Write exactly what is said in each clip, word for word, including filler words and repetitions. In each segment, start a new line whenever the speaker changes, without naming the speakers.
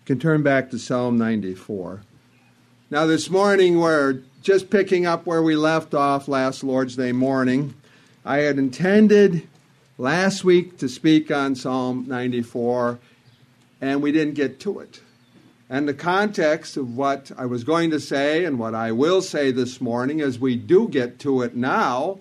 You can turn back to Psalm ninety-four. Now this morning we're just picking up where we left off last Lord's Day morning. I had intended last week to speak on Psalm ninety-four, and we didn't get to it. And the context of what I was going to say and what I will say this morning as we do get to it now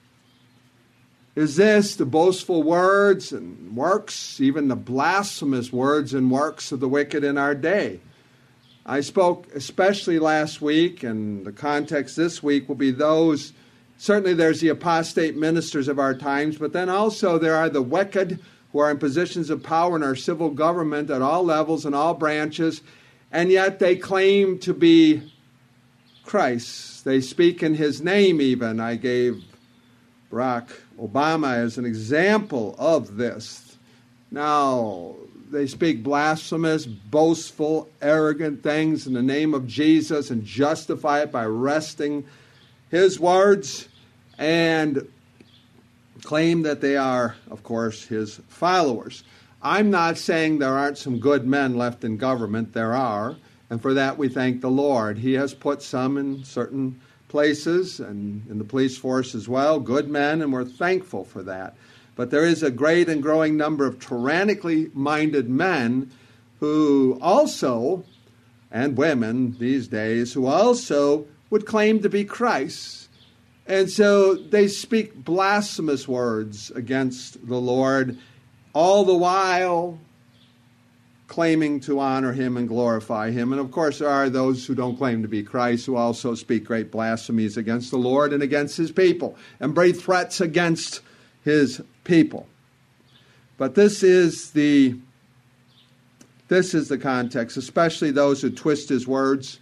is this: the boastful words and works, even the blasphemous words and works of the wicked in our day. I spoke especially last week, and the context this week will be those, certainly there's the apostate ministers of our times, but then also there are the wicked who are in positions of power in our civil government at all levels and all branches, and yet they claim to be Christ. They speak in his name even. I gave Barack Obama as an example of this. Now, they speak blasphemous, boastful, arrogant things in the name of Jesus and justify it by wresting his words and claim that they are, of course, his followers. I'm not saying there aren't some good men left in government. There are, and for that we thank the Lord. He has put some in certain places and in the police force as well, good men, and we're thankful for that. But there is a great and growing number of tyrannically minded men who also, and women these days, who also would claim to be Christ. And so they speak blasphemous words against the Lord, all the while claiming to honor him and glorify him. And of course there are those who don't claim to be Christ who also speak great blasphemies against the Lord and against his people and breathe threats against his people. But this is the this is the context, especially those who twist his words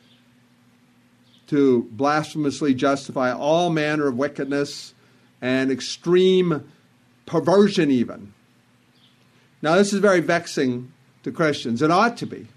to blasphemously justify all manner of wickedness and extreme perversion even. Now this is very vexing to Christians. It ought to be.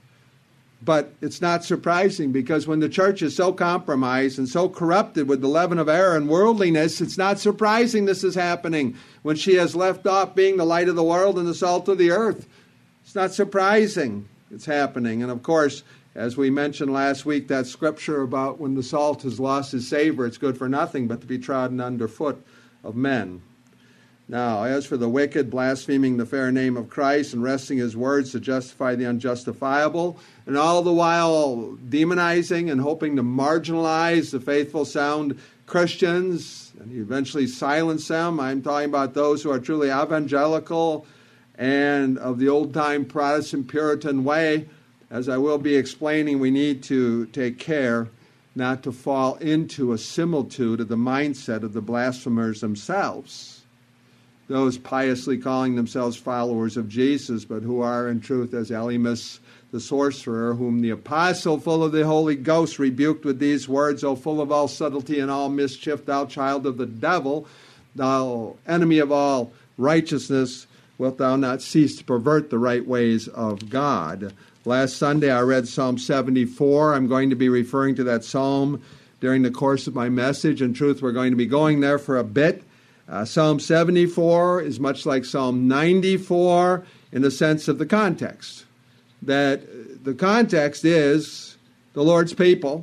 But it's not surprising, because when the church is so compromised and so corrupted with the leaven of error and worldliness, it's not surprising this is happening when she has left off being the light of the world and the salt of the earth. It's not surprising it's happening. And of course, as we mentioned last week, that scripture about when the salt has lost its savor, it's good for nothing but to be trodden underfoot of men. Now, as for the wicked, blaspheming the fair name of Christ and wresting his words to justify the unjustifiable, and all the while demonizing and hoping to marginalize the faithful, sound Christians and eventually silence them. I'm talking about those who are truly evangelical and of the old-time Protestant Puritan way. As I will be explaining, we need to take care not to fall into a similitude of the mindset of the blasphemers themselves. Those piously calling themselves followers of Jesus, but who are in truth as Elymas the sorcerer, whom the apostle, full of the Holy Ghost, rebuked with these words: O full of all subtlety and all mischief, thou child of the devil, thou enemy of all righteousness, wilt thou not cease to pervert the right ways of God? Last Sunday I read Psalm seventy-four. I'm going to be referring to that psalm during the course of my message. In truth, we're going to be going there for a bit. Uh, Psalm seventy-four is much like Psalm ninety-four in the sense of the context. That the context is the Lord's people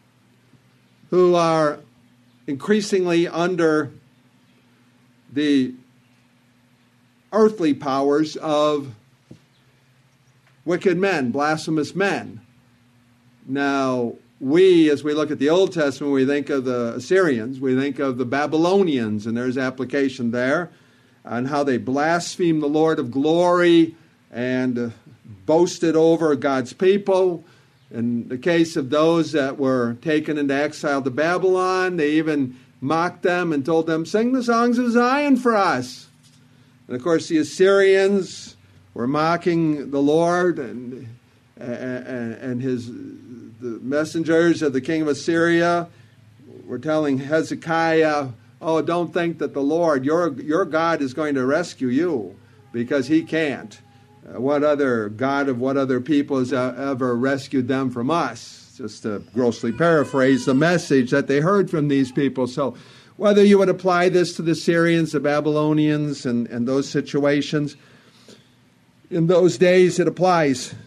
who are increasingly under the earthly powers of wicked men, blasphemous men. Now, we, as we look at the Old Testament, we think of the Assyrians, we think of the Babylonians, and there's application there on how they blasphemed the Lord of glory and uh, boasted over God's people. In the case of those that were taken into exile to Babylon, they even mocked them and told them, sing the songs of Zion for us. And of course, the Assyrians were mocking the Lord and, and, and his the messengers of the king of Assyria were telling Hezekiah, oh, don't think that the Lord, your, your God, is going to rescue you, because he can't. Uh, what other God of what other people has uh, ever rescued them from us? Just to grossly paraphrase the message that they heard from these people. So whether you would apply this to the Syrians, the Babylonians, and, and those situations, in those days it applies.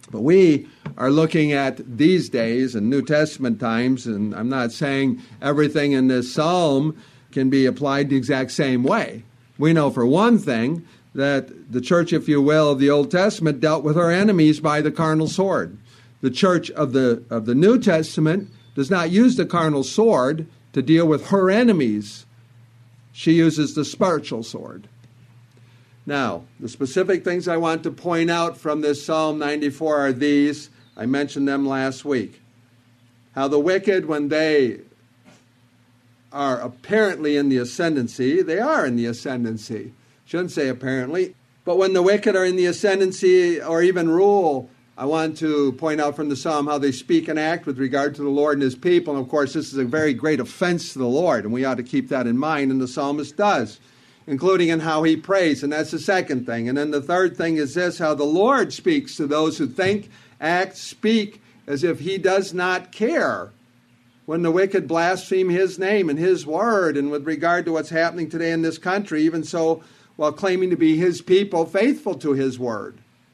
But we are looking at these days and New Testament times, and I'm not saying everything in this psalm can be applied the exact same way. We know for one thing that the church, if you will, of the Old Testament dealt with her enemies by the carnal sword. The church of the of the New Testament does not use the carnal sword to deal with her enemies. She uses the spiritual sword. Now, the specific things I want to point out from this Psalm ninety-four are these. I mentioned them last week. How the wicked, when they are apparently in the ascendancy, they are in the ascendancy. Shouldn't say apparently. But when the wicked are in the ascendancy or even rule, I want to point out from the Psalm how they speak and act with regard to the Lord and his people. And of course, this is a very great offense to the Lord, and we ought to keep that in mind, and the psalmist does, including in how he prays, and that's the second thing. And then the third thing is this, how the Lord speaks to those who think, act, speak as if he does not care when the wicked blaspheme his name and his word, and with regard to what's happening today in this country, even so, while claiming to be his people, faithful to his word.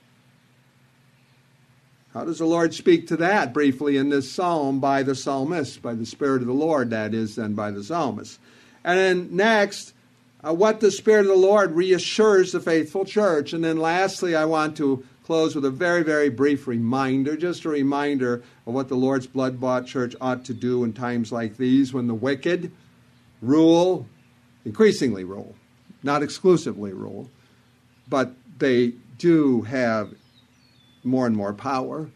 How does the Lord speak to that briefly in this psalm by the psalmist, by the Spirit of the Lord, that is, then by the psalmist? And then next, uh, what the Spirit of the Lord reassures the faithful church. And then lastly, I want to close with a very, very brief reminder, just a reminder of what the Lord's blood-bought church ought to do in times like these when the wicked rule, increasingly rule, not exclusively rule, but they do have more and more power,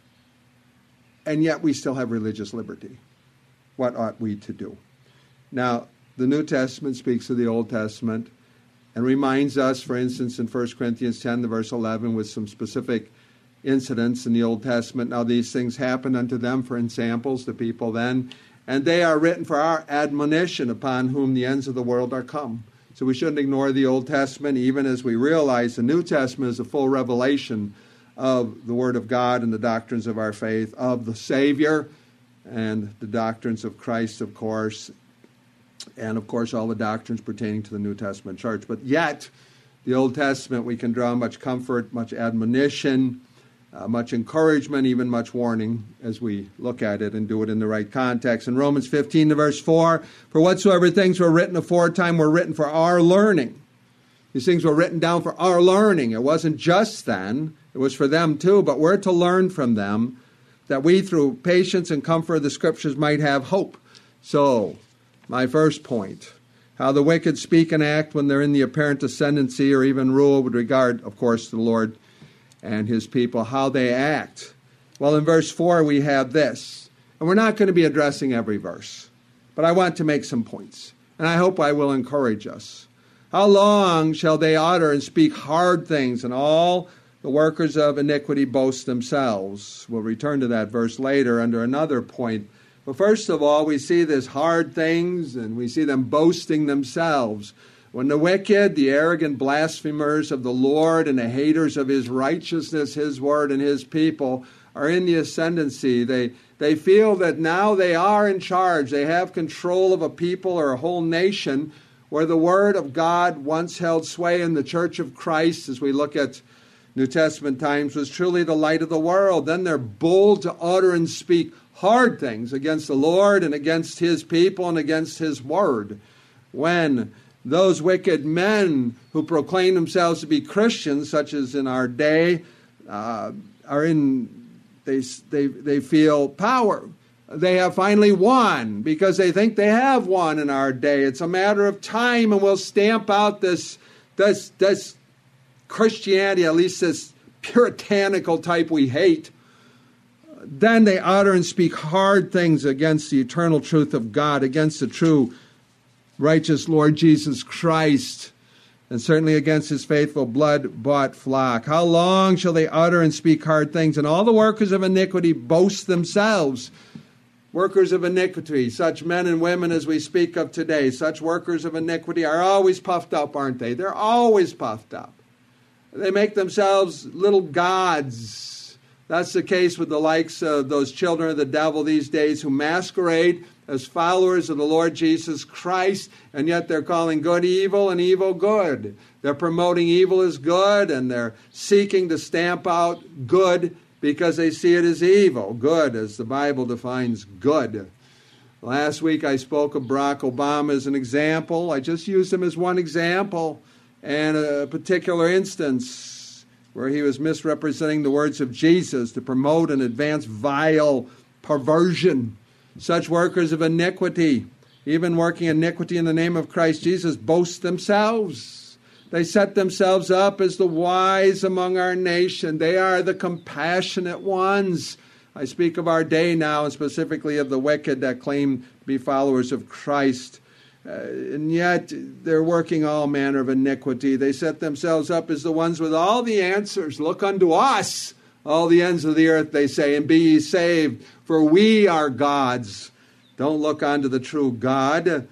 and yet we still have religious liberty. What ought we to do? Now, the New Testament speaks of the Old Testament and reminds us, for instance, in First Corinthians ten, the verse eleven, with some specific incidents in the Old Testament. Now, these things happened unto them for examples, the people then, and they are written for our admonition, upon whom the ends of the world are come. So we shouldn't ignore the Old Testament, even as we realize the New Testament is a full revelation of the Word of God and the doctrines of our faith, of the Savior and the doctrines of Christ, of course, and, of course, all the doctrines pertaining to the New Testament church. But yet, the Old Testament, we can draw much comfort, much admonition, uh, much encouragement, even much warning as we look at it and do it in the right context. In Romans fifteen, verse four, for whatsoever things were written aforetime were written for our learning. These things were written down for our learning. It wasn't just then. It was for them too, but we're to learn from them that we, through patience and comfort of the Scriptures, might have hope. So, my first point, how the wicked speak and act when they're in the apparent ascendancy or even rule with regard, of course, to the Lord and his people, how they act. Well, in verse four, we have this, and we're not going to be addressing every verse, but I want to make some points, and I hope I will encourage us. How long shall they utter and speak hard things, and all the workers of iniquity boast themselves? We'll return to that verse later under another point. But first of all, we see this hard things, and we see them boasting themselves. When the wicked, the arrogant blasphemers of the Lord and the haters of his righteousness, his word, and his people are in the ascendancy, they, they feel that now they are in charge. They have control of a people or a whole nation, where the word of God once held sway in the church of Christ, as we look at New Testament times, was truly the light of the world. Then they're bold to utter and speak hard things against the Lord and against his people and against his word. When those wicked men who proclaim themselves to be Christians, such as in our day, uh, are in, they, they, they feel power. They have finally won because they think they have won in our day. It's a matter of time, and we'll stamp out this, this, this Christianity, at least this puritanical type we hate. Then they utter and speak hard things against the eternal truth of God, against the true righteous Lord Jesus Christ, and certainly against his faithful blood-bought flock. How long shall they utter and speak hard things? And all the workers of iniquity boast themselves. Workers of iniquity, such men and women as we speak of today, such workers of iniquity are always puffed up, aren't they? They're always puffed up. They make themselves little gods. That's the case with the likes of those children of the devil these days who masquerade as followers of the Lord Jesus Christ, and yet they're calling good evil and evil good. They're promoting evil as good, and they're seeking to stamp out good because they see it as evil. Good, as the Bible defines good. Last week I spoke of Barack Obama as an example. I just used him as one example and a particular instance where he was misrepresenting the words of Jesus to promote and advance vile perversion. Such workers of iniquity, even working iniquity in the name of Christ Jesus, boast themselves. They set themselves up as the wise among our nation. They are the compassionate ones. I speak of our day now, and specifically of the wicked that claim to be followers of Christ. Uh, and yet they're working all manner of iniquity. They set themselves up as the ones with all the answers. Look unto us, all the ends of the earth, they say, and be ye saved, for we are God's. Don't look unto the true God.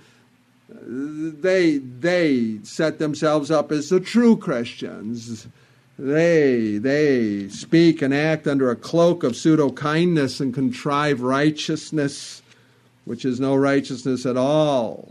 They, they set themselves up as the true Christians. They, they speak and act under a cloak of pseudo-kindness and contrived righteousness, which is no righteousness at all.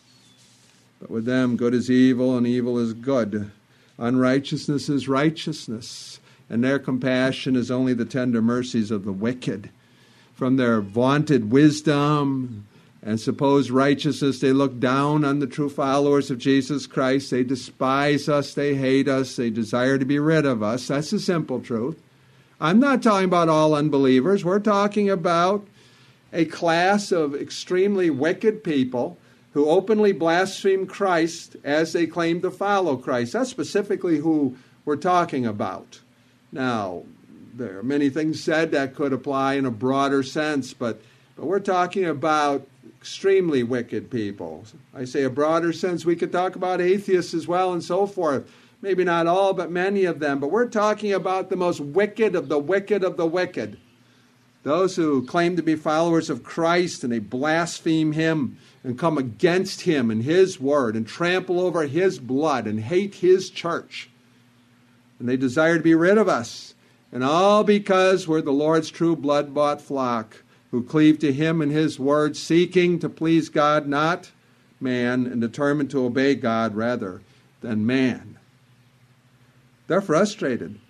But with them, good is evil and evil is good. Unrighteousness is righteousness, and their compassion is only the tender mercies of the wicked. From their vaunted wisdom and supposed righteousness, they look down on the true followers of Jesus Christ. They despise us, they hate us, they desire to be rid of us. That's the simple truth. I'm not talking about all unbelievers. We're talking about a class of extremely wicked people who openly blaspheme Christ as they claim to follow Christ. That's specifically who we're talking about. Now, there are many things said that could apply in a broader sense, but, but we're talking about extremely wicked people. I say a broader sense, we could talk about atheists as well and so forth. Maybe not all, but many of them. But we're talking about the most wicked of the wicked of the wicked. Those who claim to be followers of Christ and they blaspheme Him and come against Him and His word and trample over His blood and hate His church. And they desire to be rid of us. And all because we're the Lord's true blood-bought flock who cleave to Him and His word, seeking to please God, not man, and determined to obey God rather than man. They're frustrated.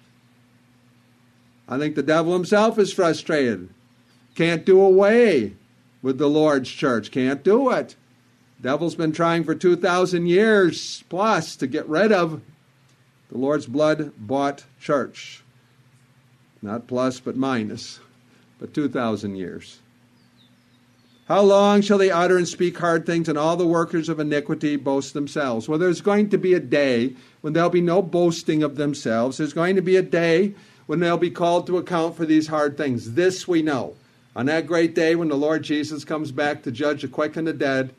I think the devil himself is frustrated. Can't do away with the Lord's church. Can't do it. The devil's been trying for two thousand years plus to get rid of the Lord's blood-bought church. Not plus, but minus, but two thousand years. How long shall they utter and speak hard things, and all the workers of iniquity boast themselves? Well, there's going to be a day when there'll be no boasting of themselves. There's going to be a day when they'll be called to account for these hard things. This we know. On that great day when the Lord Jesus comes back to judge the quick and the dead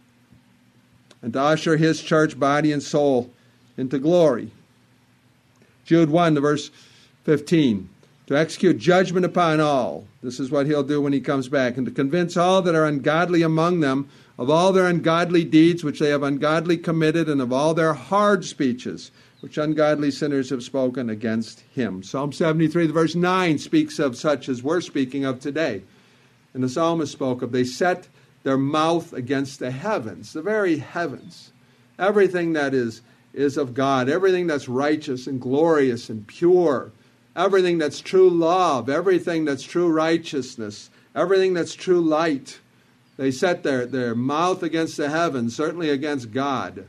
and to usher His church, body and soul, into glory. Jude one, to verse fifteen. To execute judgment upon all. This is what He'll do when He comes back. And to convince all that are ungodly among them of all their ungodly deeds which they have ungodly committed, and of all their hard speeches which ungodly sinners have spoken against Him. Psalm seventy-three, verse nine, speaks of such as we're speaking of today. And the psalmist spoke of, they set their mouth against the heavens, the very heavens. Everything that is, is of God, everything that's righteous and glorious and pure, everything that's true love, everything that's true righteousness, everything that's true light. They set their, their mouth against the heavens, certainly against God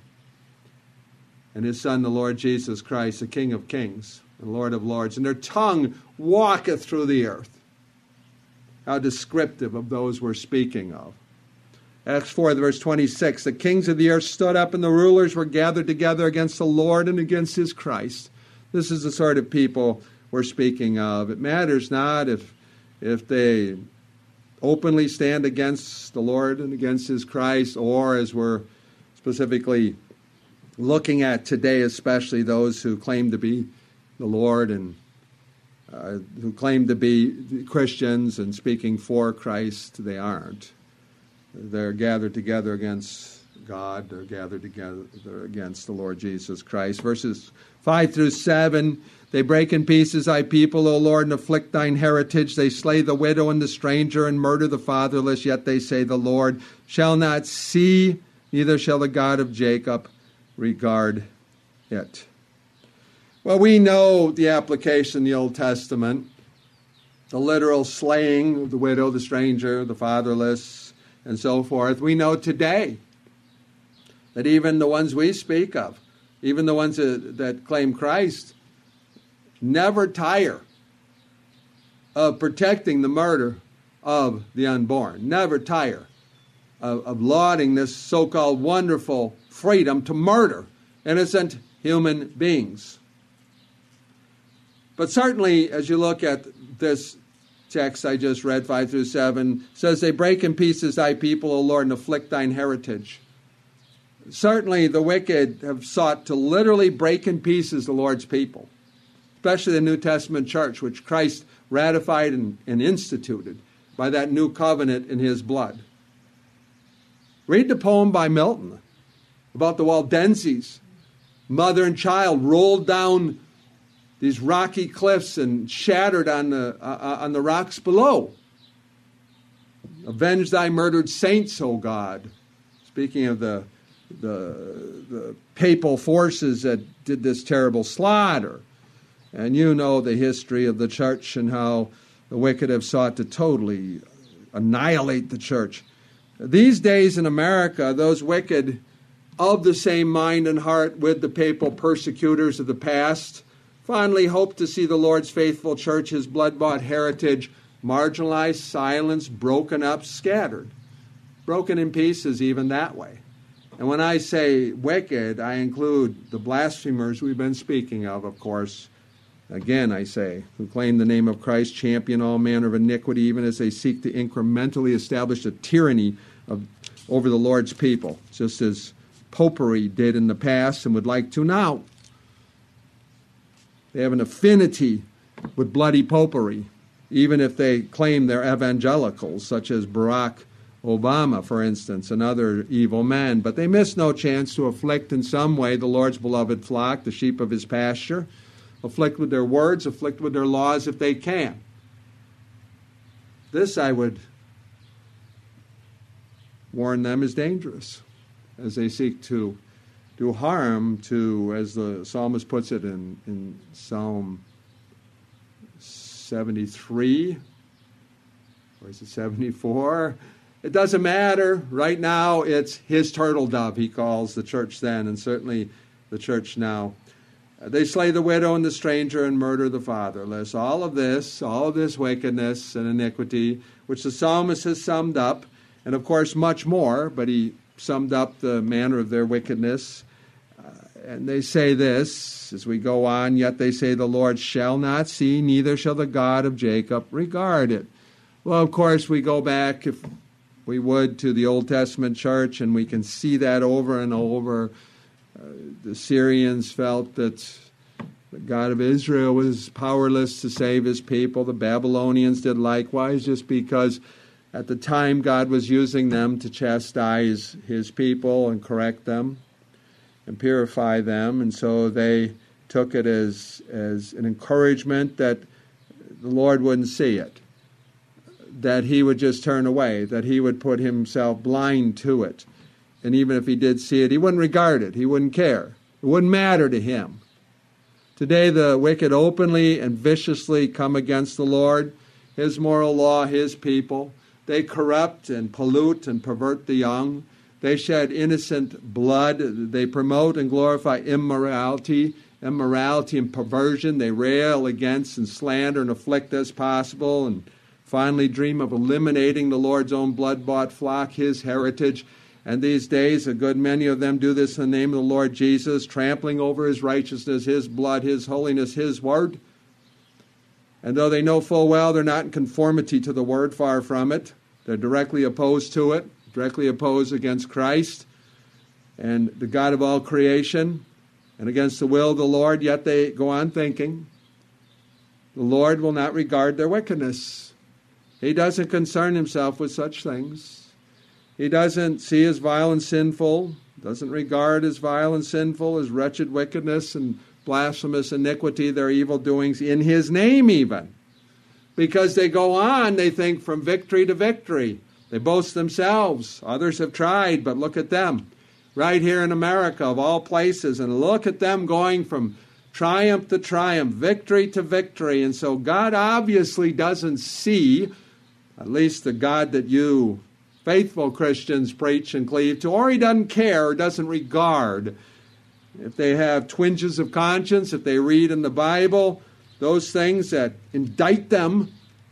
and His Son, the Lord Jesus Christ, the King of kings and Lord of lords. And their tongue walketh through the earth. How descriptive of those we're speaking of. Acts four, verse twenty-six, the kings of the earth stood up and the rulers were gathered together against the Lord and against His Christ. This is the sort of people we're speaking of. It matters not if if they openly stand against the Lord and against His Christ, or as we're specifically looking at today, especially those who claim to be the Lord and uh, who claim to be Christians and speaking for Christ. They aren't. They're gathered together against God. They're gathered together against the Lord Jesus Christ. Verses five through seven, they break in pieces thy people, O Lord, and afflict thine heritage. They slay the widow and the stranger and murder the fatherless. Yet they say, the Lord shall not see, neither shall the God of Jacob regard it. Well, we know the application in the Old Testament the literal slaying of the widow, the stranger, the fatherless, and so forth. We know today that even the ones we speak of, even the ones that, that claim Christ, never tire of protecting the murder of the unborn. Never tire of, of lauding this so-called wonderful freedom to murder innocent human beings. But certainly, as you look at this text I just read, five through seven, says, they break in pieces thy people, O Lord, and afflict thine heritage. Certainly, the wicked have sought to literally break in pieces the Lord's people, especially the New Testament church, which Christ ratified and, and instituted by that new covenant in his blood. Read the poem by Milton about the Waldenses, mother and child rolled down these rocky cliffs and shattered on the uh, on the rocks below. Avenge thy murdered saints, O God. Speaking of the, the, the papal forces that did this terrible slaughter. And you know the history of the church and how the wicked have sought to totally annihilate the church. These days in America, those wicked of the same mind and heart with the papal persecutors of the past fondly hope to see the Lord's faithful church, his blood-bought heritage, marginalized, silenced, broken up, scattered, broken in pieces even that way. And when I say wicked, I include the blasphemers we've been speaking of, of course. Again, I say, who claim the name of Christ, champion all manner of iniquity, even as they seek to incrementally establish a tyranny of, over the Lord's people, just as popery did in the past and would like to now. They have an affinity with bloody popery, even if they claim they're evangelicals, such as Barack Obama, for instance, and other evil men. But they miss no chance to afflict in some way the Lord's beloved flock, the sheep of his pasture, afflict with their words, afflict with their laws if they can. This, I would warn them, is dangerous as they seek to do harm to, as the psalmist puts it in, in Psalm seventy-three, or is it seventy-four? It doesn't matter. Right now, it's his turtle dove, he calls the church then, and certainly the church now. They slay the widow and the stranger and murder the fatherless. All of this, all of this wickedness and iniquity, which the psalmist has summed up, and of course much more, but he summed up the manner of their wickedness. Uh, and they say this, as we go on, yet they say the Lord shall not see, neither shall the God of Jacob regard it. Well, of course, we go back, if we would, to the Old Testament church, and we can see that over and over. Uh, the Syrians felt that the God of Israel was powerless to save his people. The Babylonians did likewise, just because at the time God was using them to chastise his people and correct them and purify them. And so they took it as, as an encouragement that the Lord wouldn't see it, that he would just turn away, that he would put himself blind to it. And even if he did see it, he wouldn't regard it. He wouldn't care. It wouldn't matter to him. Today, the wicked openly and viciously come against the Lord, his moral law, his people. They corrupt and pollute and pervert the young. They shed innocent blood. They promote and glorify immorality, immorality and perversion. They rail against and slander and afflict as possible, and finally dream of eliminating the Lord's own blood-bought flock, his heritage. And these days, a good many of them do this in the name of the Lord Jesus, trampling over his righteousness, his blood, his holiness, his word. And though they know full well they're not in conformity to the word, far from it, they're directly opposed to it, directly opposed against Christ and the God of all creation, and against the will of the Lord, yet they go on thinking the Lord will not regard their wickedness. He doesn't concern himself with such things. He doesn't see as vile and sinful, doesn't regard as vile and sinful as wretched wickedness and blasphemous iniquity, their evil doings in his name even. Because they go on, they think, from victory to victory. They boast themselves. Others have tried, but look at them. Right here in America, of all places, and look at them going from triumph to triumph, victory to victory. And so God obviously doesn't see, at least the God that you faithful Christians preach and cleave to, or he doesn't care or doesn't regard. If they have twinges of conscience, if they read in the Bible those things that indict them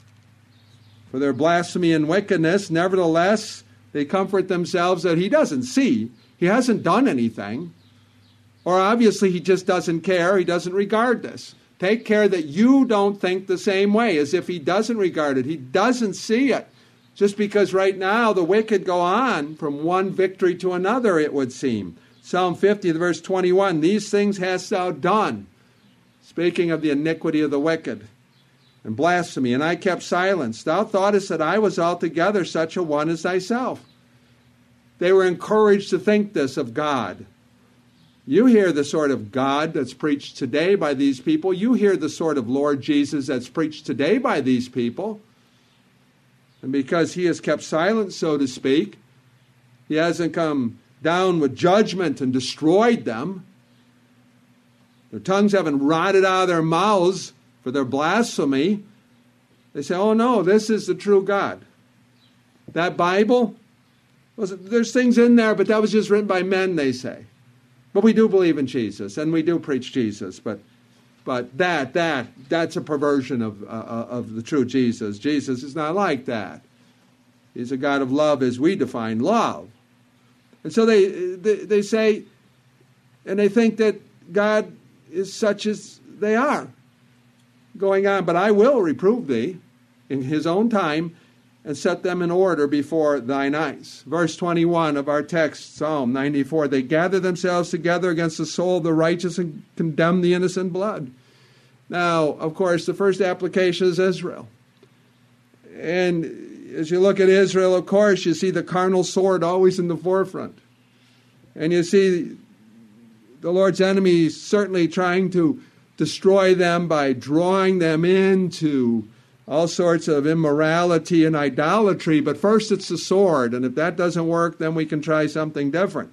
for their blasphemy and wickedness, nevertheless, they comfort themselves that he doesn't see. He hasn't done anything. Or obviously he just doesn't care. He doesn't regard this. Take care that you don't think the same way, as if he doesn't regard it. He doesn't see it. Just because right now the wicked go on from one victory to another, it would seem. Psalm fifty, verse twenty-one, these things hast thou done, speaking of the iniquity of the wicked and blasphemy, and I kept silence. Thou thoughtest that I was altogether such a one as thyself. They were encouraged to think this of God. You hear the sort of God that's preached today by these people. You hear the sort of Lord Jesus that's preached today by these people. And because he has kept silent, so to speak, he hasn't come down with judgment and destroyed them. Their tongues haven't rotted out of their mouths for their blasphemy. They say, oh no, this is the true God. That Bible, there's things in there, but that was just written by men, they say. But we do believe in Jesus, and we do preach Jesus, but but that, that, that's a perversion of, uh, of the true Jesus. Jesus is not like that. He's a God of love as we define love. And so they, they they say, and they think that God is such as they are, going on. But I will reprove thee in his own time and set them in order before thine eyes. Verse twenty-one of our text, Psalm ninety-four, they gather themselves together against the soul of the righteous and condemn the innocent blood. Now, of course, the first application is Israel. And as you look at Israel, of course, you see the carnal sword always in the forefront. And you see the Lord's enemies certainly trying to destroy them by drawing them into all sorts of immorality and idolatry. But first it's the sword, and if that doesn't work, then we can try something different.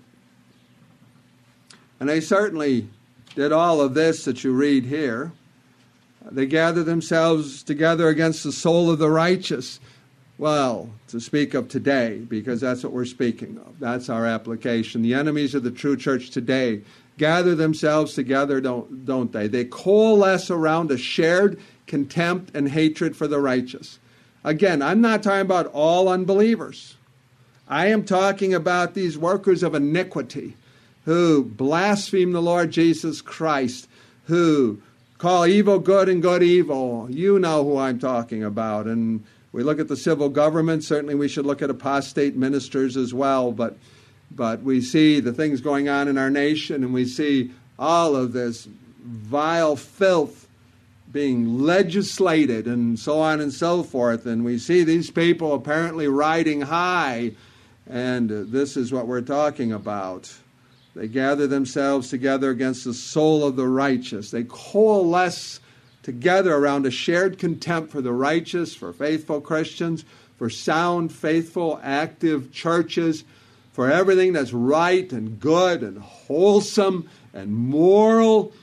And they certainly did all of this that you read here. They gather themselves together against the soul of the righteous. Well, to speak of today, because that's what we're speaking of. That's our application. The enemies of the true church today gather themselves together, don't, don't they? They coalesce around a shared contempt and hatred for the righteous. Again, I'm not talking about all unbelievers. I am talking about these workers of iniquity who blaspheme the Lord Jesus Christ, who call evil good and good evil. You know who I'm talking about. And we look at the civil government. Certainly we should look at apostate ministers as well. But, but we see the things going on in our nation, and we see all of this vile filth being legislated and so on and so forth. And we see these people apparently riding high. And this is what we're talking about. They gather themselves together against the soul of the righteous. They coalesce together around a shared contempt for the righteous, for faithful Christians, for sound, faithful, active churches, for everything that's right and good and wholesome and moral.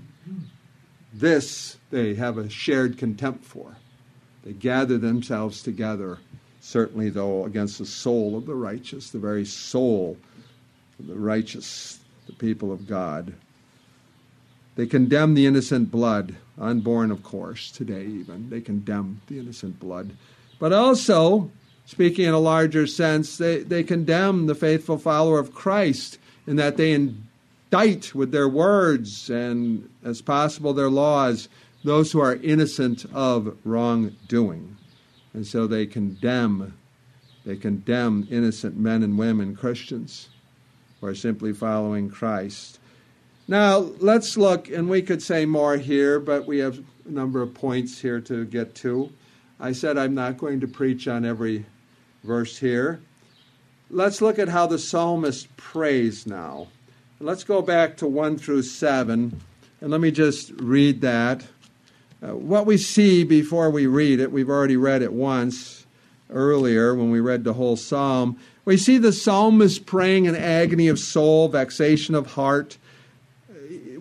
This they have a shared contempt for. They gather themselves together, certainly though, against the soul of the righteous, the very soul of the righteous, the people of God. They condemn the innocent blood, unborn, of course, today even. They condemn the innocent blood. But also, speaking in a larger sense, they, they condemn the faithful follower of Christ in that they indict with their words and, as possible, their laws, those who are innocent of wrongdoing. And so they condemn, they condemn innocent men and women, Christians, who are simply following Christ. Now, let's look, and we could say more here, but we have a number of points here to get to. I said I'm not going to preach on every verse here. Let's look at how the psalmist prays now. Let's go back to one through seven, and let me just read that. Uh, what we see before we read it, we've already read it once earlier when we read the whole psalm. We see the psalmist praying in agony of soul, vexation of heart.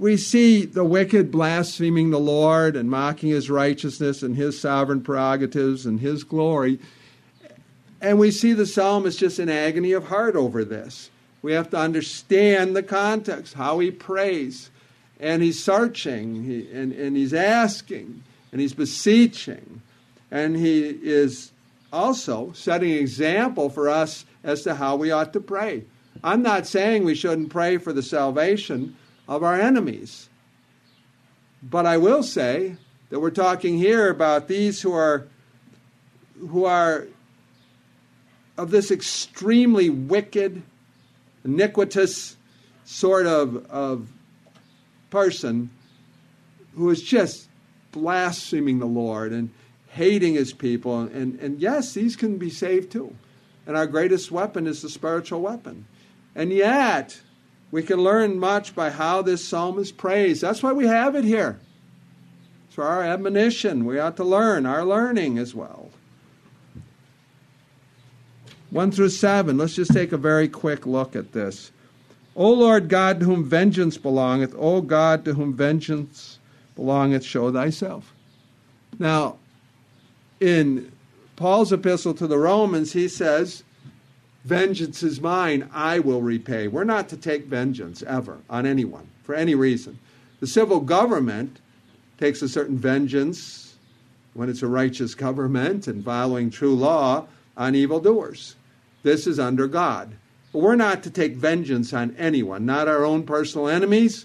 we see the wicked blaspheming the Lord and mocking his righteousness and his sovereign prerogatives and his glory. And we see the psalmist just in agony of heart over this. We have to understand the context, how he prays. And he's searching, he, and, and he's asking, and he's beseeching. And he is also setting an example for us as to how we ought to pray. I'm not saying we shouldn't pray for the salvation of our enemies. But I will say that we're talking here about these who are who are of this extremely wicked, iniquitous sort of, of person who is just blaspheming the Lord and hating his people. And, and yes, these can be saved too. And our greatest weapon is the spiritual weapon. And yet, we can learn much by how this psalmist prays. That's why we have it here. It's for our admonition. We ought to learn, our learning as well. One through seven, let's just take a very quick look at this. O Lord God, to whom vengeance belongeth, O God, to whom vengeance belongeth, show thyself. Now, in Paul's epistle to the Romans, he says, vengeance is mine, I will repay. We're not to take vengeance ever on anyone, for any reason. The civil government takes a certain vengeance when it's a righteous government and following true law on evildoers. This is under God. But we're not to take vengeance on anyone, not our own personal enemies,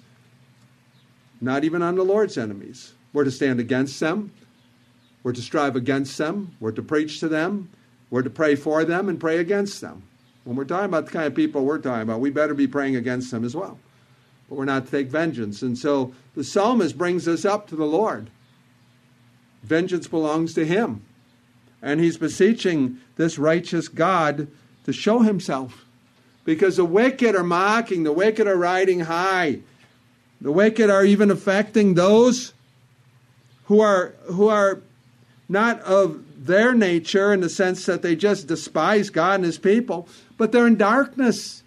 not even on the Lord's enemies. We're to stand against them. We're to strive against them. We're to preach to them. We're to pray for them and pray against them. When we're talking about the kind of people we're talking about, we better be praying against them as well. But we're not to take vengeance. And so the psalmist brings us up to the Lord. Vengeance belongs to him. And he's beseeching this righteous God to show himself. Because the wicked are mocking, the wicked are riding high. The wicked are even affecting those who are who are not of their nature in the sense that they just despise God and his people, but they're in darkness.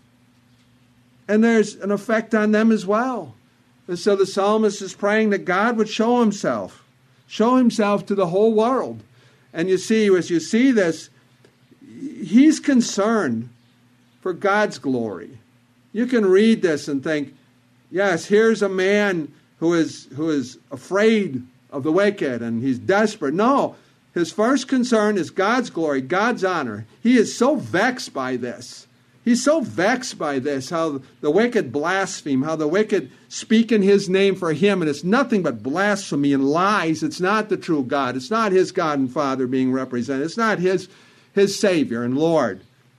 And there's an effect on them as well. And so the psalmist is praying that God would show himself, show himself to the whole world. And you see, as you see this, he's concerned for God's glory. You can read this and think, yes, here's a man who is who is afraid of the wicked and he's desperate. No, his first concern is God's glory, God's honor. He is so vexed by this. He's so vexed by this, how the wicked blaspheme, how the wicked speak in his name for him, and it's nothing but blasphemy and lies. It's not the true God. It's not his God and Father being represented. It's not his, his Savior and Lord.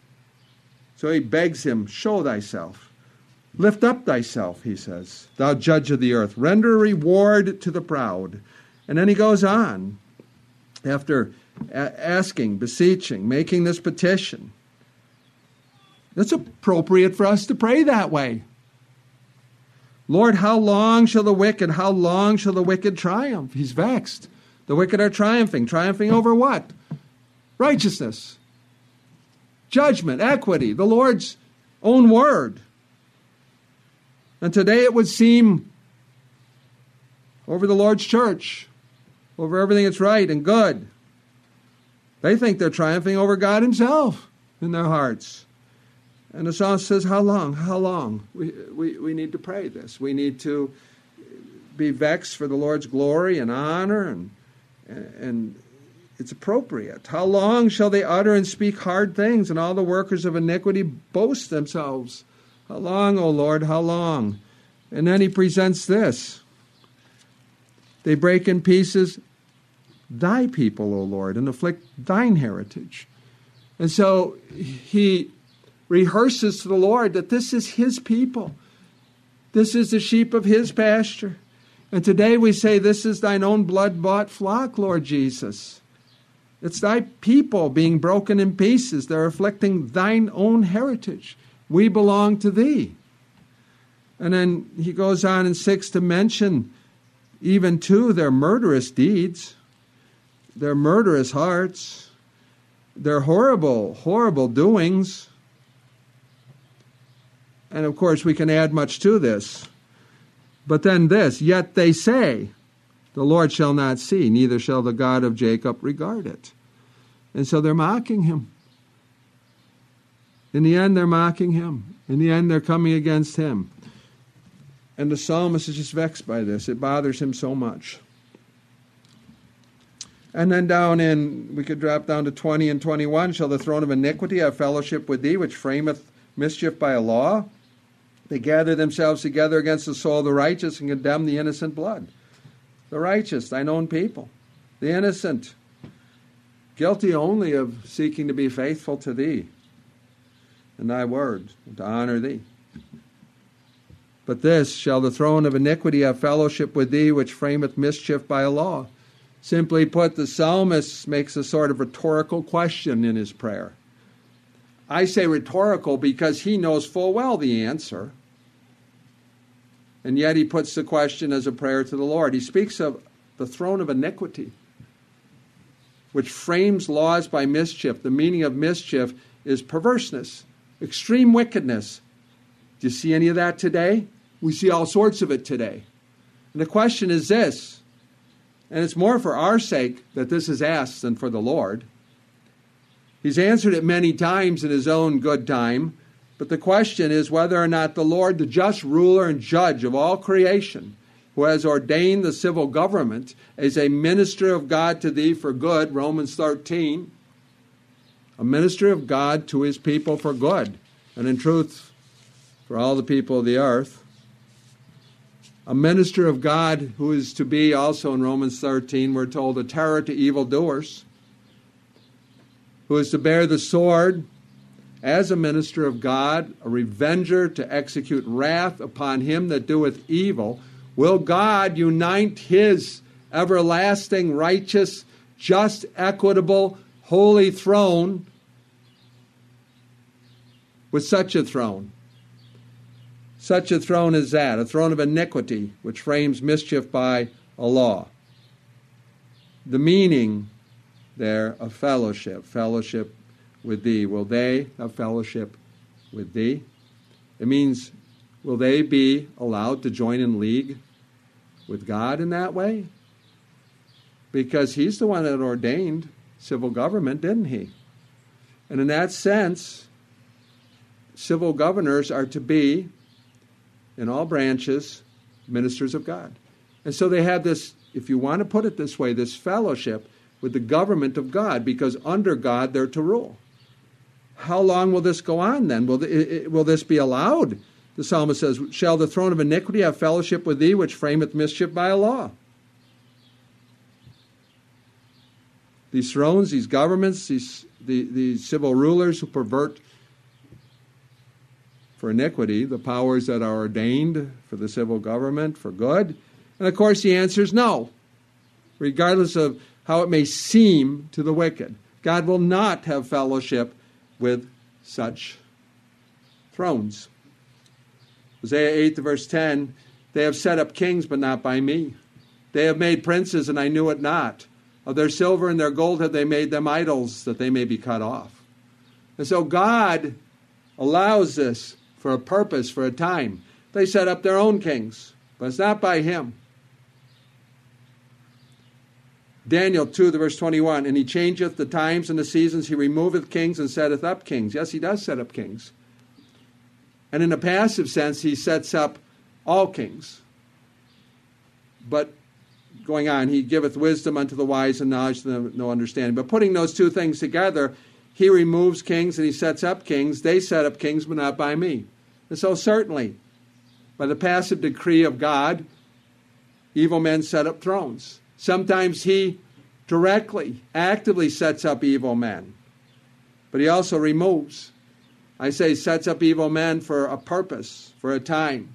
So he begs him, show thyself. Lift up thyself, he says, thou judge of the earth. Render a reward to the proud. And then he goes on, after asking, beseeching, making this petition. It's appropriate for us to pray that way. Lord, how long shall the wicked, how long shall the wicked triumph? He's vexed. The wicked are triumphing. Triumphing over what? Righteousness, judgment, equity, the Lord's own word. And today it would seem over the Lord's church, over everything that's right and good, they think they're triumphing over God himself in their hearts. And the psalmist says, how long? How long? We, we, we need to pray this. We need to be vexed for the Lord's glory and honor, and, and it's appropriate. How long shall they utter and speak hard things, and all the workers of iniquity boast themselves? How long, O Lord, how long? And then he presents this. They break in pieces thy people, O Lord, and afflict thine heritage. And so he rehearses to the Lord that this is his people. This is the sheep of his pasture. And today we say, this is thine own blood-bought flock, Lord Jesus. It's thy people being broken in pieces. They're afflicting thine own heritage. We belong to thee. And then he goes on in six to mention even too their murderous deeds, their murderous hearts, their horrible, horrible doings. And of course, we can add much to this. But then this, yet they say, the Lord shall not see, neither shall the God of Jacob regard it. And so they're mocking him. In the end, they're mocking him. In the end, they're coming against him. And the psalmist is just vexed by this. It bothers him so much. And then down in, we could drop down to twenty and twenty-one, shall the throne of iniquity have fellowship with thee, which frameth mischief by a law? They gather themselves together against the soul of the righteous and condemn the innocent blood. The righteous, thine own people. The innocent, guilty only of seeking to be faithful to thee and thy word, and to honor thee. But this, shall the throne of iniquity have fellowship with thee, which frameth mischief by a law? Simply put, the psalmist makes a sort of rhetorical question in his prayer. I say rhetorical because he knows full well the answer. And yet he puts the question as a prayer to the Lord. He speaks of the throne of iniquity, which frames laws by mischief. The meaning of mischief is perverseness, extreme wickedness. Do you see any of that today? We see all sorts of it today. And the question is this, and it's more for our sake that this is asked than for the Lord. He's answered it many times in his own good time, but the question is whether or not the Lord, the just ruler and judge of all creation, who has ordained the civil government as a minister of God to thee for good, Romans thirteen, a minister of God to his people for good, and in truth, for all the people of the earth, a minister of God who is to be also in Romans thirteen, we're told, a terror to evildoers, who is to bear the sword as a minister of God, a revenger to execute wrath upon him that doeth evil. Will God unite his everlasting, righteous, just, equitable, holy throne with such a throne? Such a throne as that, a throne of iniquity, which frames mischief by a law. The meaning there of fellowship, fellowship with thee. Will they have fellowship with thee? It means, will they be allowed to join in league with God in that way? Because he's the one that ordained civil government, didn't he? And in that sense, civil governors are to be, in all branches, ministers of God. And so they have this, if you want to put it this way, this fellowship with the government of God, because under God they're to rule. How long will this go on then? Will, it, will this be allowed? The psalmist says, shall the throne of iniquity have fellowship with thee, which frameth mischief by a law? These thrones, these governments, these, the, these civil rulers who pervert for iniquity the powers that are ordained for the civil government for good. And of course the answer is no, regardless of how it may seem to the wicked. God will not have fellowship with such thrones. Hosea eight, verse ten, they have set up kings, but not by me. They have made princes, and I knew it not. Of their silver and their gold have they made them idols, that they may be cut off. And so God allows this for a purpose, for a time. They set up their own kings, but it's not by him. Daniel two, the verse twenty-one, and he changeth the times and the seasons, he removeth kings and setteth up kings. Yes, he does set up kings. And in a passive sense, he sets up all kings. But going on, he giveth wisdom unto the wise and knowledge to them no understanding. But putting those two things together, he removes kings and he sets up kings. They set up kings, but not by me. And so certainly, by the passive decree of God, evil men set up thrones. Sometimes he directly, actively sets up evil men. But he also removes. I say sets up evil men for a purpose, for a time.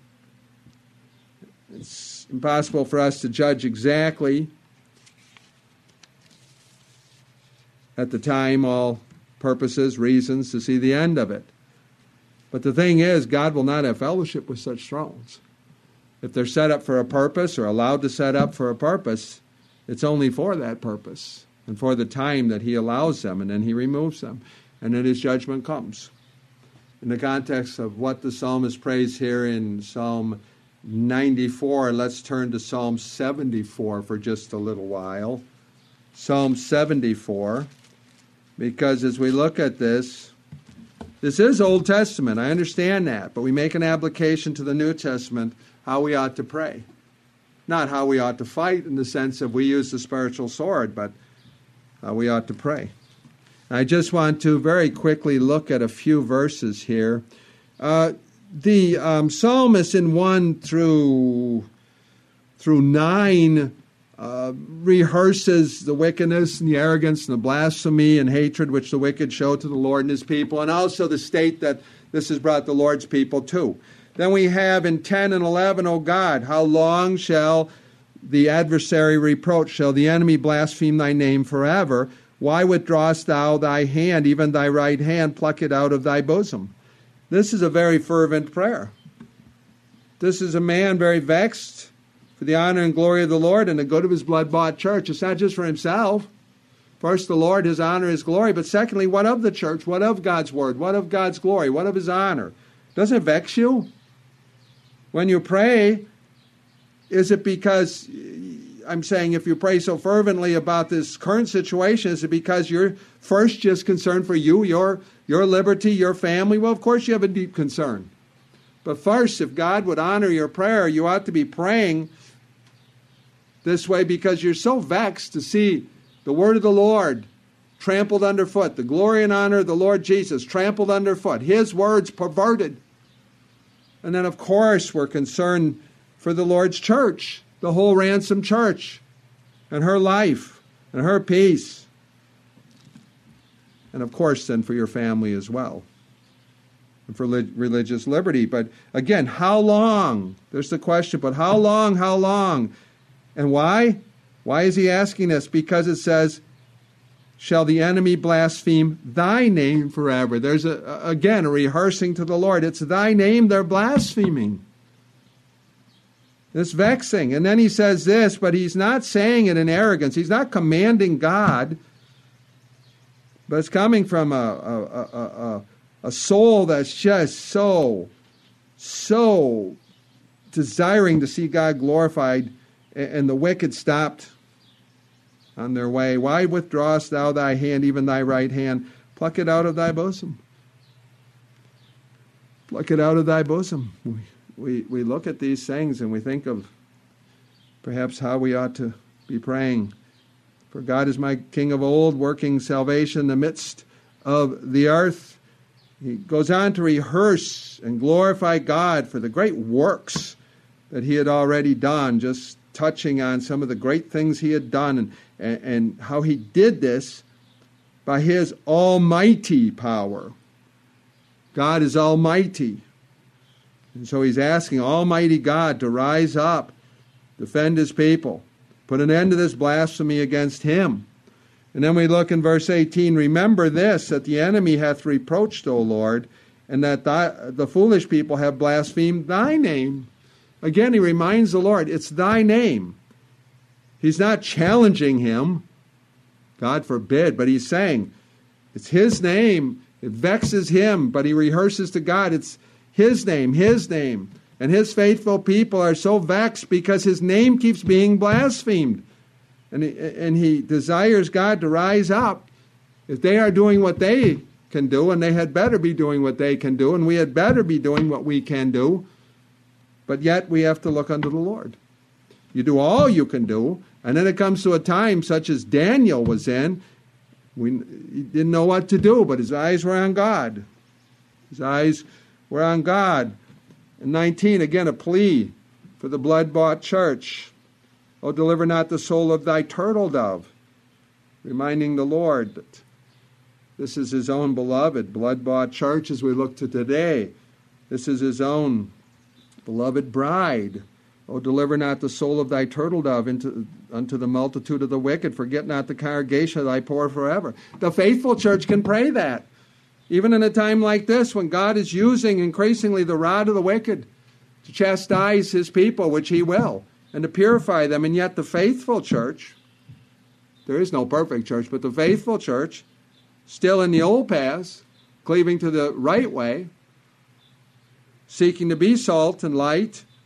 It's impossible for us to judge exactly at the time all purposes, reasons to see the end of it. But the thing is, God will not have fellowship with such thrones. If they're set up for a purpose or allowed to set up for a purpose, it's only for that purpose and for the time that he allows them, and then he removes them. And then his judgment comes. In the context of what the psalmist prays here in Psalm ninety-four. Let's turn to Psalm seventy-four for just a little while. Psalm seventy-four, because as we look at this, this is Old Testament, I understand that, but we make an application to the New Testament, how we ought to pray. Not how we ought to fight in the sense of we use the spiritual sword, but how we ought to pray. I just want to very quickly look at a few verses here. Uh, the um, psalmist in one through through nine uh, rehearses the wickedness and the arrogance and the blasphemy and hatred which the wicked show to the Lord and his people, and also the state that this has brought the Lord's people to. Then we have in ten and eleven, O God, how long shall the adversary reproach? Shall the enemy blaspheme thy name forever? Why withdrawest thou thy hand, even thy right hand, pluck it out of thy bosom? This is a very fervent prayer. This is a man very vexed for the honor and glory of the Lord and the good of his blood-bought church. It's not just for himself. First, the Lord, his honor, his glory. But secondly, what of the church? What of God's word? What of God's glory? What of his honor? Doesn't it vex you? When you pray, is it because, I'm saying if you pray so fervently about this current situation, is it because you're first just concerned for you, your, your liberty, your family? Well, of course you have a deep concern. But first, if God would honor your prayer, you ought to be praying this way because you're so vexed to see the word of the Lord trampled underfoot, the glory and honor of the Lord Jesus trampled underfoot, his words perverted. And then, of course, we're concerned for the Lord's church, the whole ransomed church, and her life, and her peace. And, of course, then for your family as well, and for li- religious liberty. But, again, how long? There's the question, but how long, how long? And why? Why is he asking this? Because it says, shall the enemy blaspheme thy name forever? There's, a, again, a rehearsing to the Lord. It's thy name they're blaspheming. It's vexing. And then he says this, but he's not saying it in arrogance. He's not commanding God. But it's coming from a, a, a, a, a soul that's just so, so desiring to see God glorified and the wicked stopped on their way. Why withdrawest thou thy hand, even thy right hand? Pluck it out of thy bosom. Pluck it out of thy bosom. We, we, we look at these things and we think of perhaps how we ought to be praying. For God is my King of old, working salvation in the midst of the earth. He goes on to rehearse and glorify God for the great works that he had already done, just touching on some of the great things he had done and, and, and how he did this by his almighty power. God is almighty. And so he's asking Almighty God to rise up, defend his people, put an end to this blasphemy against him. And then we look in verse eighteen, remember this, that the enemy hath reproached, O Lord, and that thy, the foolish people have blasphemed thy name. Again, he reminds the Lord, it's thy name. He's not challenging him, God forbid, but he's saying, it's his name. It vexes him, but he rehearses to God, it's his name, his name. And his faithful people are so vexed because his name keeps being blasphemed. And he, and he desires God to rise up. If they are doing what they can do, and they had better be doing what they can do, and we had better be doing what we can do, but yet we have to look unto the Lord. You do all you can do, and then it comes to a time such as Daniel was in. We, he didn't know what to do, but his eyes were on God. His eyes were on God. And nineteen, again, a plea for the blood-bought church. Oh, deliver not the soul of thy turtle dove, reminding the Lord that this is his own beloved blood-bought church as we look to today. This is his own beloved bride. O deliver not the soul of thy turtle dove into, unto the multitude of the wicked. Forget not the congregation of thy poor forever. The faithful church can pray that. Even in a time like this, when God is using increasingly the rod of the wicked to chastise his people, which he will, and to purify them. And yet the faithful church, there is no perfect church, but the faithful church, still in the old paths, cleaving to the right way, seeking to be salt and light,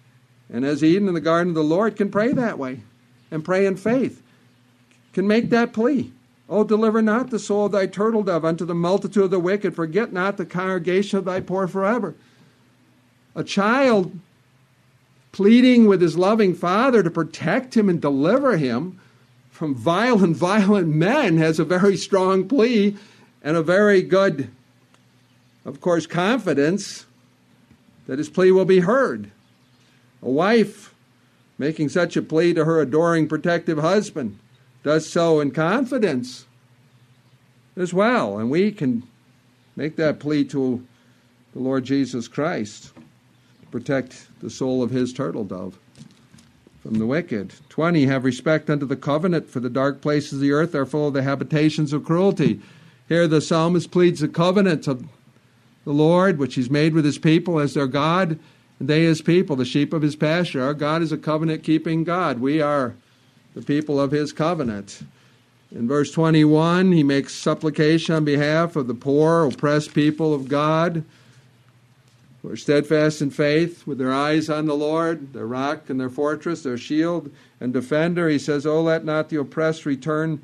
And as Eden in the garden of the Lord can pray that way and pray in faith, can make that plea. Oh, deliver not the soul of thy turtle dove unto the multitude of the wicked. Forget not the congregation of thy poor forever. A child pleading with his loving father to protect him and deliver him from violent, violent men has a very strong plea and a very good, of course, confidence that his plea will be heard. A wife making such a plea to her adoring, protective husband does so in confidence as well. And we can make that plea to the Lord Jesus Christ to protect the soul of his turtle dove from the wicked. twenty, have respect unto the covenant, for the dark places of the earth are full of the habitations of cruelty. Here the psalmist pleads the covenant of the Lord, which he's made with his people as their God, and they his people, the sheep of his pasture. Our God is a covenant-keeping God. We are the people of his covenant. In verse twenty-one, he makes supplication on behalf of the poor, oppressed people of God, who are steadfast in faith, with their eyes on the Lord, their rock and their fortress, their shield and defender. He says, "Oh, let not the oppressed return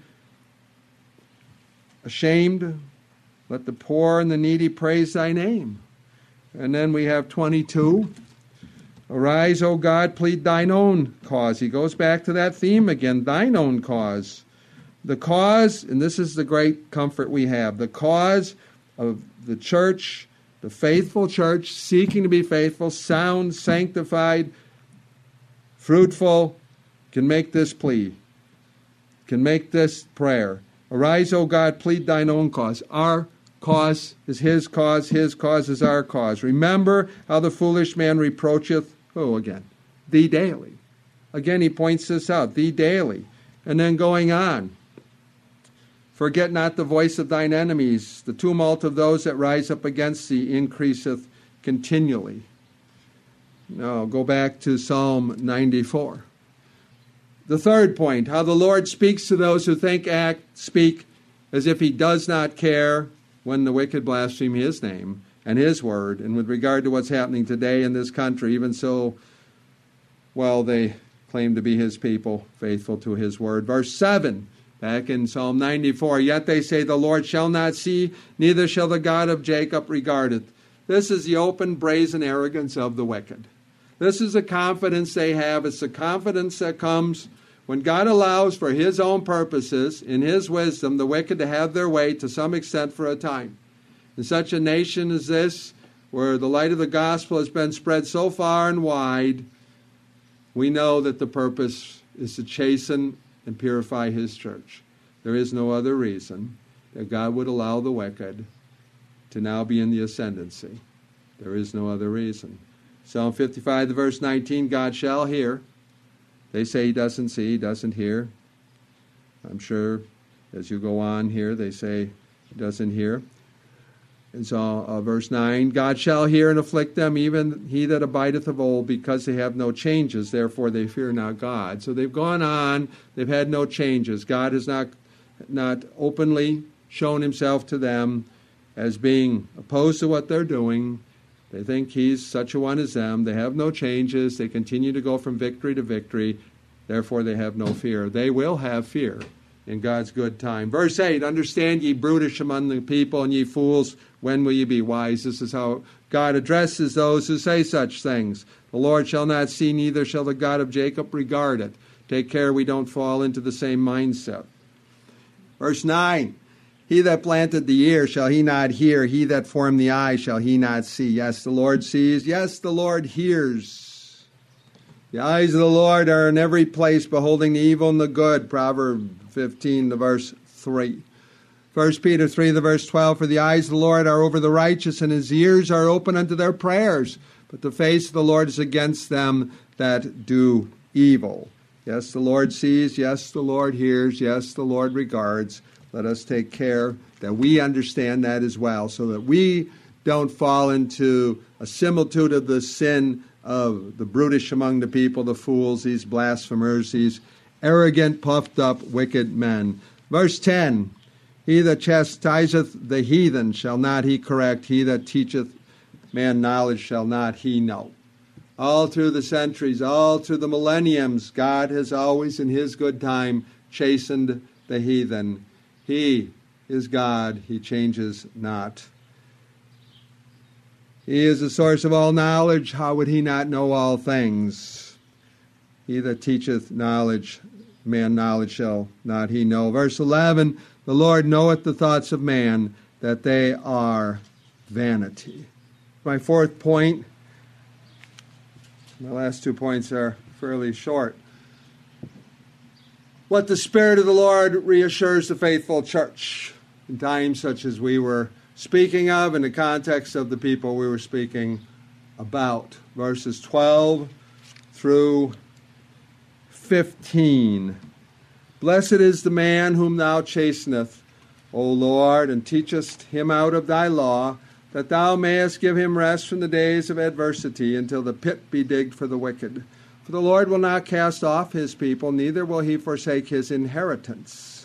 ashamed. Let the poor and the needy praise thy name." And then we have twenty-two. Arise, O God, plead thine own cause. He goes back to that theme again, thine own cause. The cause, and this is the great comfort we have, the cause of the church, the faithful church, seeking to be faithful, sound, sanctified, fruitful, can make this plea, can make this prayer. Arise, O God, plead thine own cause. Our cause is his cause, his cause is our cause. Remember how the foolish man reproacheth, oh, again, thee daily. Again, he points this out, thee daily. And then going on, forget not the voice of thine enemies. The tumult of those that rise up against thee increaseth continually. Now, go back to Psalm ninety-four. The third point, how the Lord speaks to those who think, act, speak as if he does not care when the wicked blaspheme his name and his word. And with regard to what's happening today in this country, even so, well, they claim to be his people, faithful to his word. Verse seven, back in Psalm ninety-four, yet they say, the Lord shall not see, neither shall the God of Jacob regard it. This is the open, brazen arrogance of the wicked. This is the confidence they have. It's the confidence that comes when God allows for his own purposes, in his wisdom, the wicked to have their way to some extent for a time. In such a nation as this, where the light of the gospel has been spread so far and wide, we know that the purpose is to chasten and purify his church. There is no other reason that God would allow the wicked to now be in the ascendancy. There is no other reason. Psalm fifty-five, the verse nineteen, God shall hear. They say he doesn't see, he doesn't hear. I'm sure as you go on here, they say he doesn't hear. And so uh, verse nine, God shall hear and afflict them, even he that abideth of old, because they have no changes, therefore they fear not God. So they've gone on, they've had no changes. God has not, not openly shown himself to them as being opposed to what they're doing. They think he's such a one as them. They have no changes. They continue to go from victory to victory. Therefore, they have no fear. They will have fear in God's good time. Verse eight, understand ye brutish among the people, and ye fools, when will ye be wise? This is how God addresses those who say such things. The Lord shall not see, neither shall the God of Jacob regard it. Take care we don't fall into the same mindset. Verse nine, he that planted the ear, shall he not hear? He that formed the eye, shall he not see? Yes, the Lord sees. Yes, the Lord hears. The eyes of the Lord are in every place, beholding the evil and the good. Proverbs fifteen, the verse three. First Peter three, the verse twelve, for the eyes of the Lord are over the righteous, and his ears are open unto their prayers. But the face of the Lord is against them that do evil. Yes, the Lord sees. Yes, the Lord hears. Yes, the Lord regards. Let us take care that we understand that as well, so that we don't fall into a similitude of the sin of the brutish among the people, the fools, these blasphemers, these arrogant, puffed up, wicked men. Verse ten, he that chastiseth the heathen shall not he correct, he that teacheth man knowledge shall not he know. All through the centuries, all through the millenniums, God has always in his good time chastened the heathen. He is God, he changes not. He is the source of all knowledge. How would he not know all things? He that teacheth knowledge, man knowledge shall not he know. Verse eleven, the Lord knoweth the thoughts of man, that they are vanity. My fourth point, my last two points are fairly short. What the Spirit of the Lord reassures the faithful church in times such as we were speaking of, in the context of the people we were speaking about. Verses twelve through fifteen. Blessed is the man whom thou chasteneth, O Lord, and teachest him out of thy law, that thou mayest give him rest from the days of adversity, until the pit be digged for the wicked. For the Lord will not cast off his people, neither will he forsake his inheritance.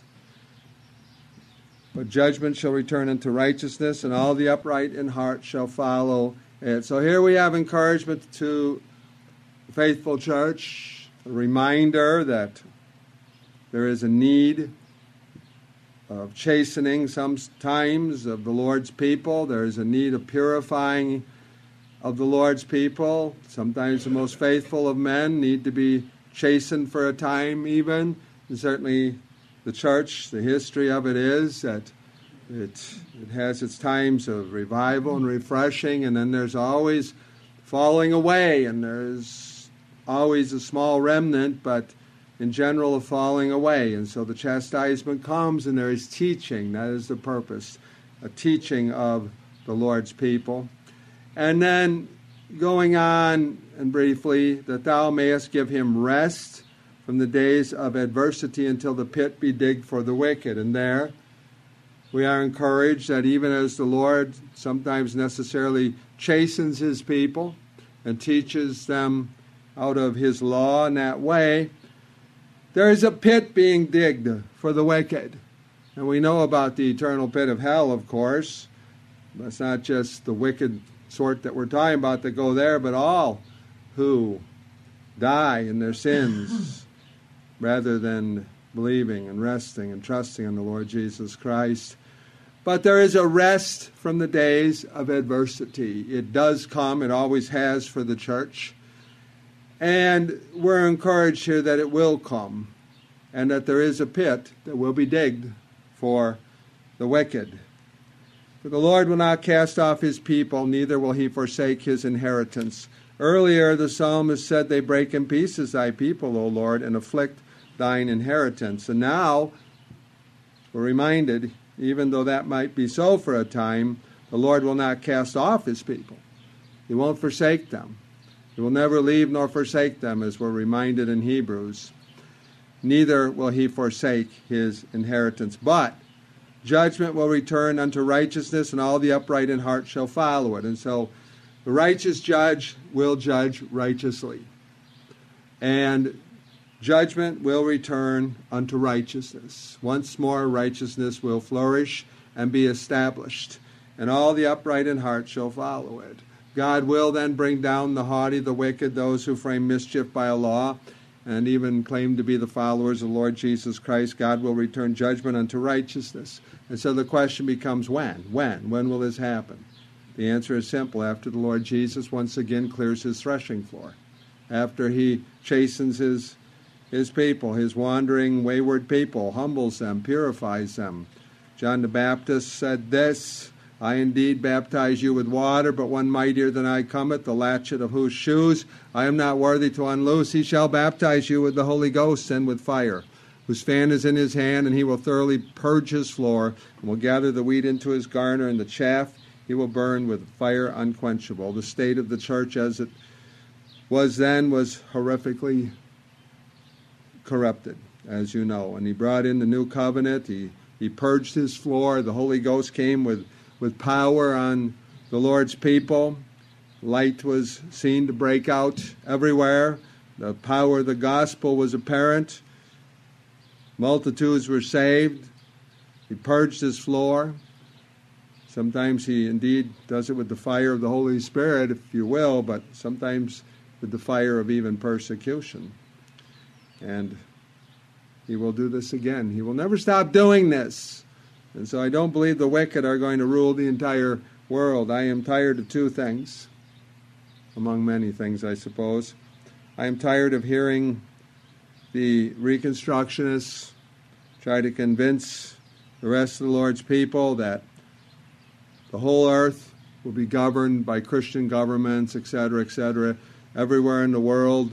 But judgment shall return unto righteousness, and all the upright in heart shall follow it. So here we have encouragement to the faithful church, a reminder that there is a need of chastening sometimes of the Lord's people. There is a need of purifying of the Lord's people. Sometimes the most faithful of men need to be chastened for a time even. And certainly the church, the history of it is that it, it has its times of revival and refreshing, and then there's always falling away, and there's always a small remnant, but in general of falling away. And so the chastisement comes, and there is teaching. That is the purpose, a teaching of the Lord's people. And then going on, and briefly, that thou mayest give him rest from the days of adversity, until the pit be digged for the wicked. And there we are encouraged that even as the Lord sometimes necessarily chastens his people and teaches them out of his law in that way, there is a pit being digged for the wicked. And we know about the eternal pit of hell, of course. It's not just the wicked sort that we're talking about that go there, but all who die in their sins rather than believing and resting and trusting in the Lord Jesus Christ. But there is a rest from the days of adversity. It does come, it always has for the church. And we're encouraged here that it will come, and that there is a pit that will be digged for the wicked. For the Lord will not cast off his people, neither will he forsake his inheritance. Earlier the psalmist said, they break in pieces thy people, O Lord, and afflict thine inheritance. And now we're reminded, even though that might be so for a time, the Lord will not cast off his people. He won't forsake them. He will never leave nor forsake them, as we're reminded in Hebrews. Neither will he forsake his inheritance. But judgment will return unto righteousness, and all the upright in heart shall follow it. And so the righteous judge will judge righteously. And judgment will return unto righteousness. Once more righteousness will flourish and be established, and all the upright in heart shall follow it. God will then bring down the haughty, the wicked, those who frame mischief by a law, and even claim to be the followers of the Lord Jesus Christ. God will return judgment unto righteousness. And so the question becomes when? When? When will this happen? The answer is simple. After the Lord Jesus once again clears his threshing floor. After he chastens his, his people, his wandering, wayward people, humbles them, purifies them. John the Baptist said this, I indeed baptize you with water, but one mightier than I cometh, the latchet of whose shoes I am not worthy to unloose. He shall baptize you with the Holy Ghost and with fire, whose fan is in his hand, and he will thoroughly purge his floor, and will gather the wheat into his garner, and the chaff he will burn with fire unquenchable. The state of the church as it was then was horrifically corrupted, as you know. And he brought in the new covenant. He, he purged his floor. The Holy Ghost came with with power on the Lord's people. Light was seen to break out everywhere. The power of the gospel was apparent. Multitudes were saved. He purged his floor. Sometimes he indeed does it with the fire of the Holy Spirit, if you will, but sometimes with the fire of even persecution. And he will do this again. He will never stop doing this. And so I don't believe the wicked are going to rule the entire world. I am tired of two things, among many things, I suppose. I am tired of hearing the Reconstructionists try to convince the rest of the Lord's people that the whole earth will be governed by Christian governments, et cetera, et cetera. Everywhere in the world,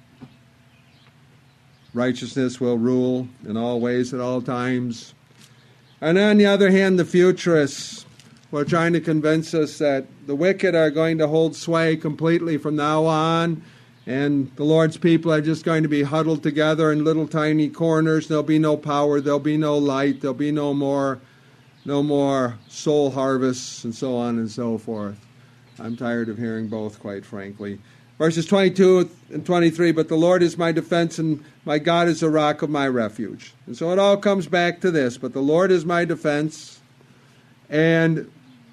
righteousness will rule in all ways at all times. And on the other hand, the futurists who are trying to convince us that the wicked are going to hold sway completely from now on, and the Lord's people are just going to be huddled together in little tiny corners. There'll be no power, there'll be no light, there'll be no more, no more soul harvests, and so on and so forth. I'm tired of hearing both, quite frankly. Verses twenty-two and twenty-three, but the Lord is my defense, and my God is the rock of my refuge. And so it all comes back to this, but the Lord is my defense, and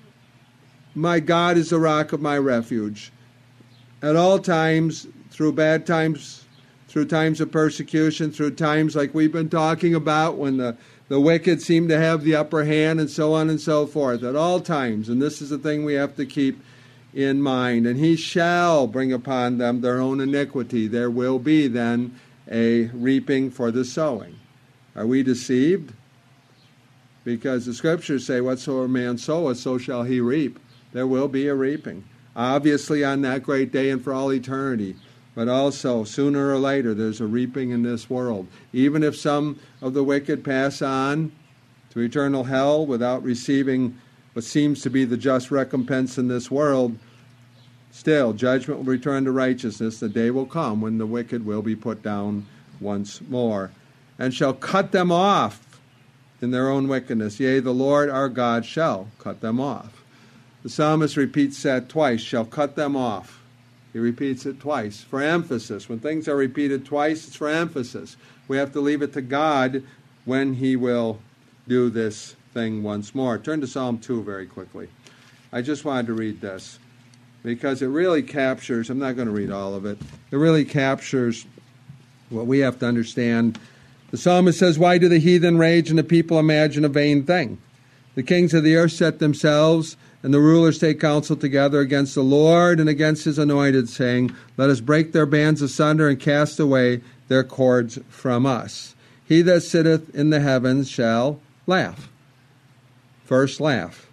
my God is the rock of my refuge. At all times, through bad times, through times of persecution, through times like we've been talking about when the, the wicked seem to have the upper hand, and so on and so forth. At all times, and this is the thing we have to keep in mind. And he shall bring upon them their own iniquity. There will be then a reaping for the sowing. Are we deceived? Because the scriptures say, whatsoever man soweth, so shall he reap. There will be a reaping. Obviously on that great day and for all eternity. But also, sooner or later, there's a reaping in this world. Even if some of the wicked pass on to eternal hell without receiving what seems to be the just recompense in this world, still, judgment will return to righteousness. The day will come when the wicked will be put down once more, and shall cut them off in their own wickedness. Yea, the Lord our God shall cut them off. The psalmist repeats that twice, shall cut them off. He repeats it twice for emphasis. When things are repeated twice, it's for emphasis. We have to leave it to God when he will do this thing once more. Turn to Psalm two very quickly. I just wanted to read this because it really captures, I'm not going to read all of it, it really captures what we have to understand. The psalmist says, why do the heathen rage and the people imagine a vain thing? The kings of the earth set themselves, and the rulers take counsel together against the Lord and against his anointed, saying, let us break their bands asunder and cast away their cords from us. He that sitteth in the heavens shall laugh. First laugh.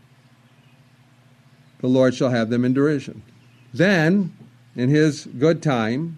The Lord shall have them in derision. Then, in his good time,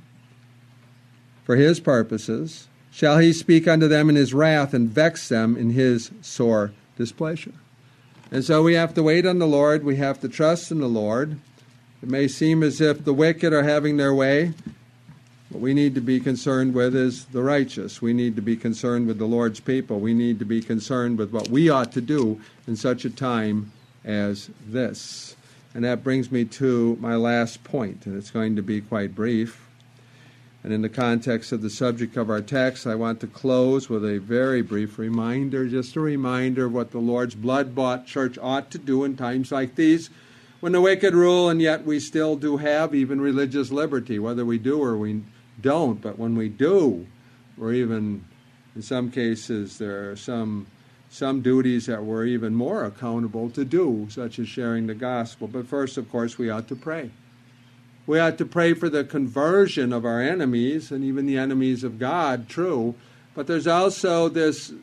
for his purposes, shall he speak unto them in his wrath and vex them in his sore displeasure. And so we have to wait on the Lord. We have to trust in the Lord. It may seem as if the wicked are having their way. What we need to be concerned with is the righteous. We need to be concerned with the Lord's people. We need to be concerned with what we ought to do in such a time as this. And that brings me to my last point, and it's going to be quite brief. And in the context of the subject of our text, I want to close with a very brief reminder, just a reminder of what the Lord's blood-bought church ought to do in times like these, when the wicked rule, and yet we still do have even religious liberty, whether we do or we don't. But when we do, or even in some cases there are some some duties that we're even more accountable to do, such as sharing the gospel. But first, of course, we ought to pray. We ought to pray for the conversion of our enemies, and even the enemies of God, true. But there's also this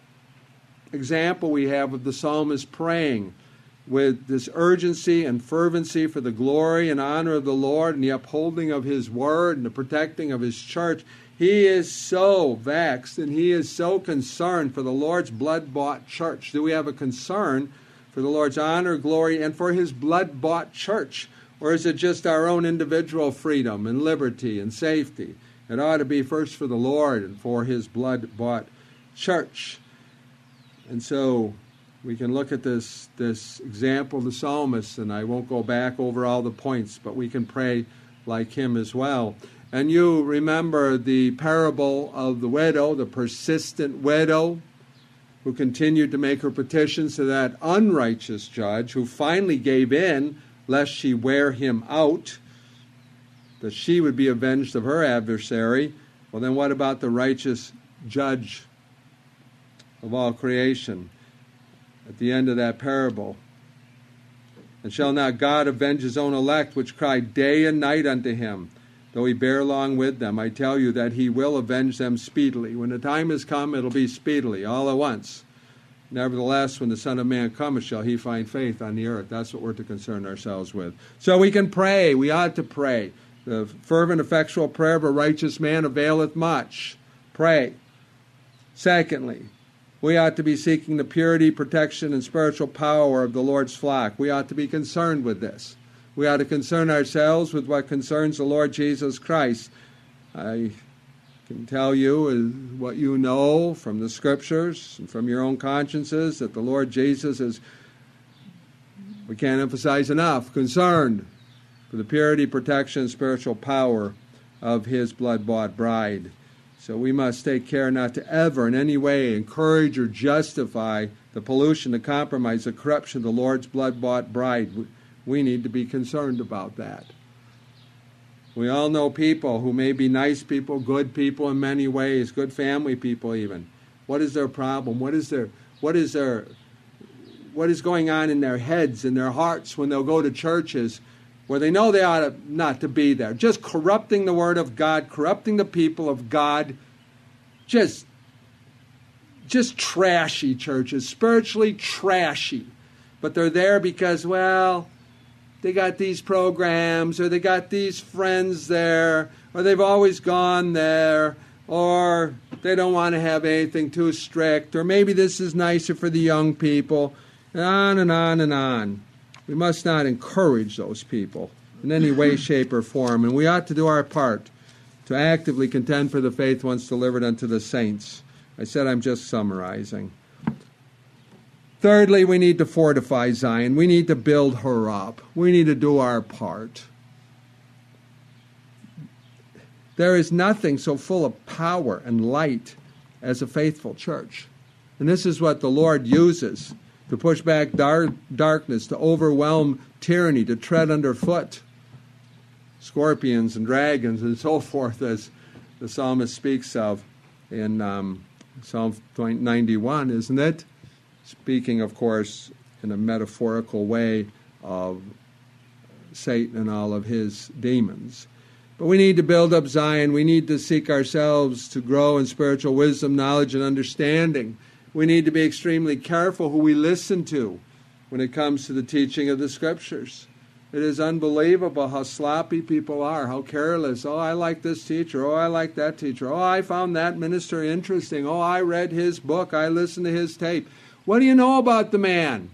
example we have of the psalmist praying with this urgency and fervency for the glory and honor of the Lord and the upholding of his word and the protecting of his church. He is so vexed and he is so concerned for the Lord's blood-bought church. Do we have a concern for the Lord's honor, glory, and for his blood-bought church? Or is it just our own individual freedom and liberty and safety? It ought to be first for the Lord and for his blood-bought church. And so we can look at this, this example of the psalmist, and I won't go back over all the points, but we can pray like him as well. And you remember the parable of the widow, the persistent widow, who continued to make her petitions to that unrighteous judge, who finally gave in lest she wear him out. that she would be avenged of her adversary. Well, then what about the righteous judge of all creation at the end of that parable? And shall not God avenge his own elect, which cry day and night unto him, though he bear long with them? I tell you that he will avenge them speedily. When the time has come, it'll be speedily, all at once. Nevertheless, when the Son of Man cometh, shall he find faith on the earth? That's what we're to concern ourselves with. So we can pray. We ought to pray. The fervent, effectual prayer of a righteous man availeth much. Pray. Secondly, we ought to be seeking the purity, protection, and spiritual power of the Lord's flock. We ought to be concerned with this. We ought to concern ourselves with what concerns the Lord Jesus Christ. I can tell you is what you know from the Scriptures and from your own consciences, that the Lord Jesus is, we can't emphasize enough, concerned for the purity, protection, and spiritual power of his blood-bought bride. So we must take care not to ever in any way encourage or justify the pollution, the compromise, the corruption of the Lord's blood-bought bride. We need to be concerned about that. We all know people who may be nice people, good people in many ways, good family people even. What is their problem? What is their, what is their, what is going on in their heads, in their hearts when they'll go to churches where they know they ought to, not to be there? Just corrupting the Word of God, corrupting the people of God, just, just trashy churches, spiritually trashy. But they're there because, well, they got these programs, or they got these friends there, or they've always gone there, or they don't want to have anything too strict, or maybe this is nicer for the young people, and on and on and on. We must not encourage those people in any way, shape, or form, and we ought to do our part to actively contend for the faith once delivered unto the saints. I said I'm just summarizing. Thirdly, we need to fortify Zion. We need to build her up. We need to do our part. There is nothing so full of power and light as a faithful church. And this is what the Lord uses to push back dar- darkness, to overwhelm tyranny, to tread underfoot scorpions and dragons and so forth, as the psalmist speaks of in um, Psalm ninety-one, isn't it? Speaking, of course, in a metaphorical way of Satan and all of his demons. But we need to build up Zion. We need to seek ourselves to grow in spiritual wisdom, knowledge, and understanding. We need to be extremely careful who we listen to when it comes to the teaching of the Scriptures. It is unbelievable how sloppy people are, how careless. Oh, I like this teacher. Oh, I like that teacher. Oh, I found that minister interesting. Oh, I read his book. I listened to his tape. What do you know about the man?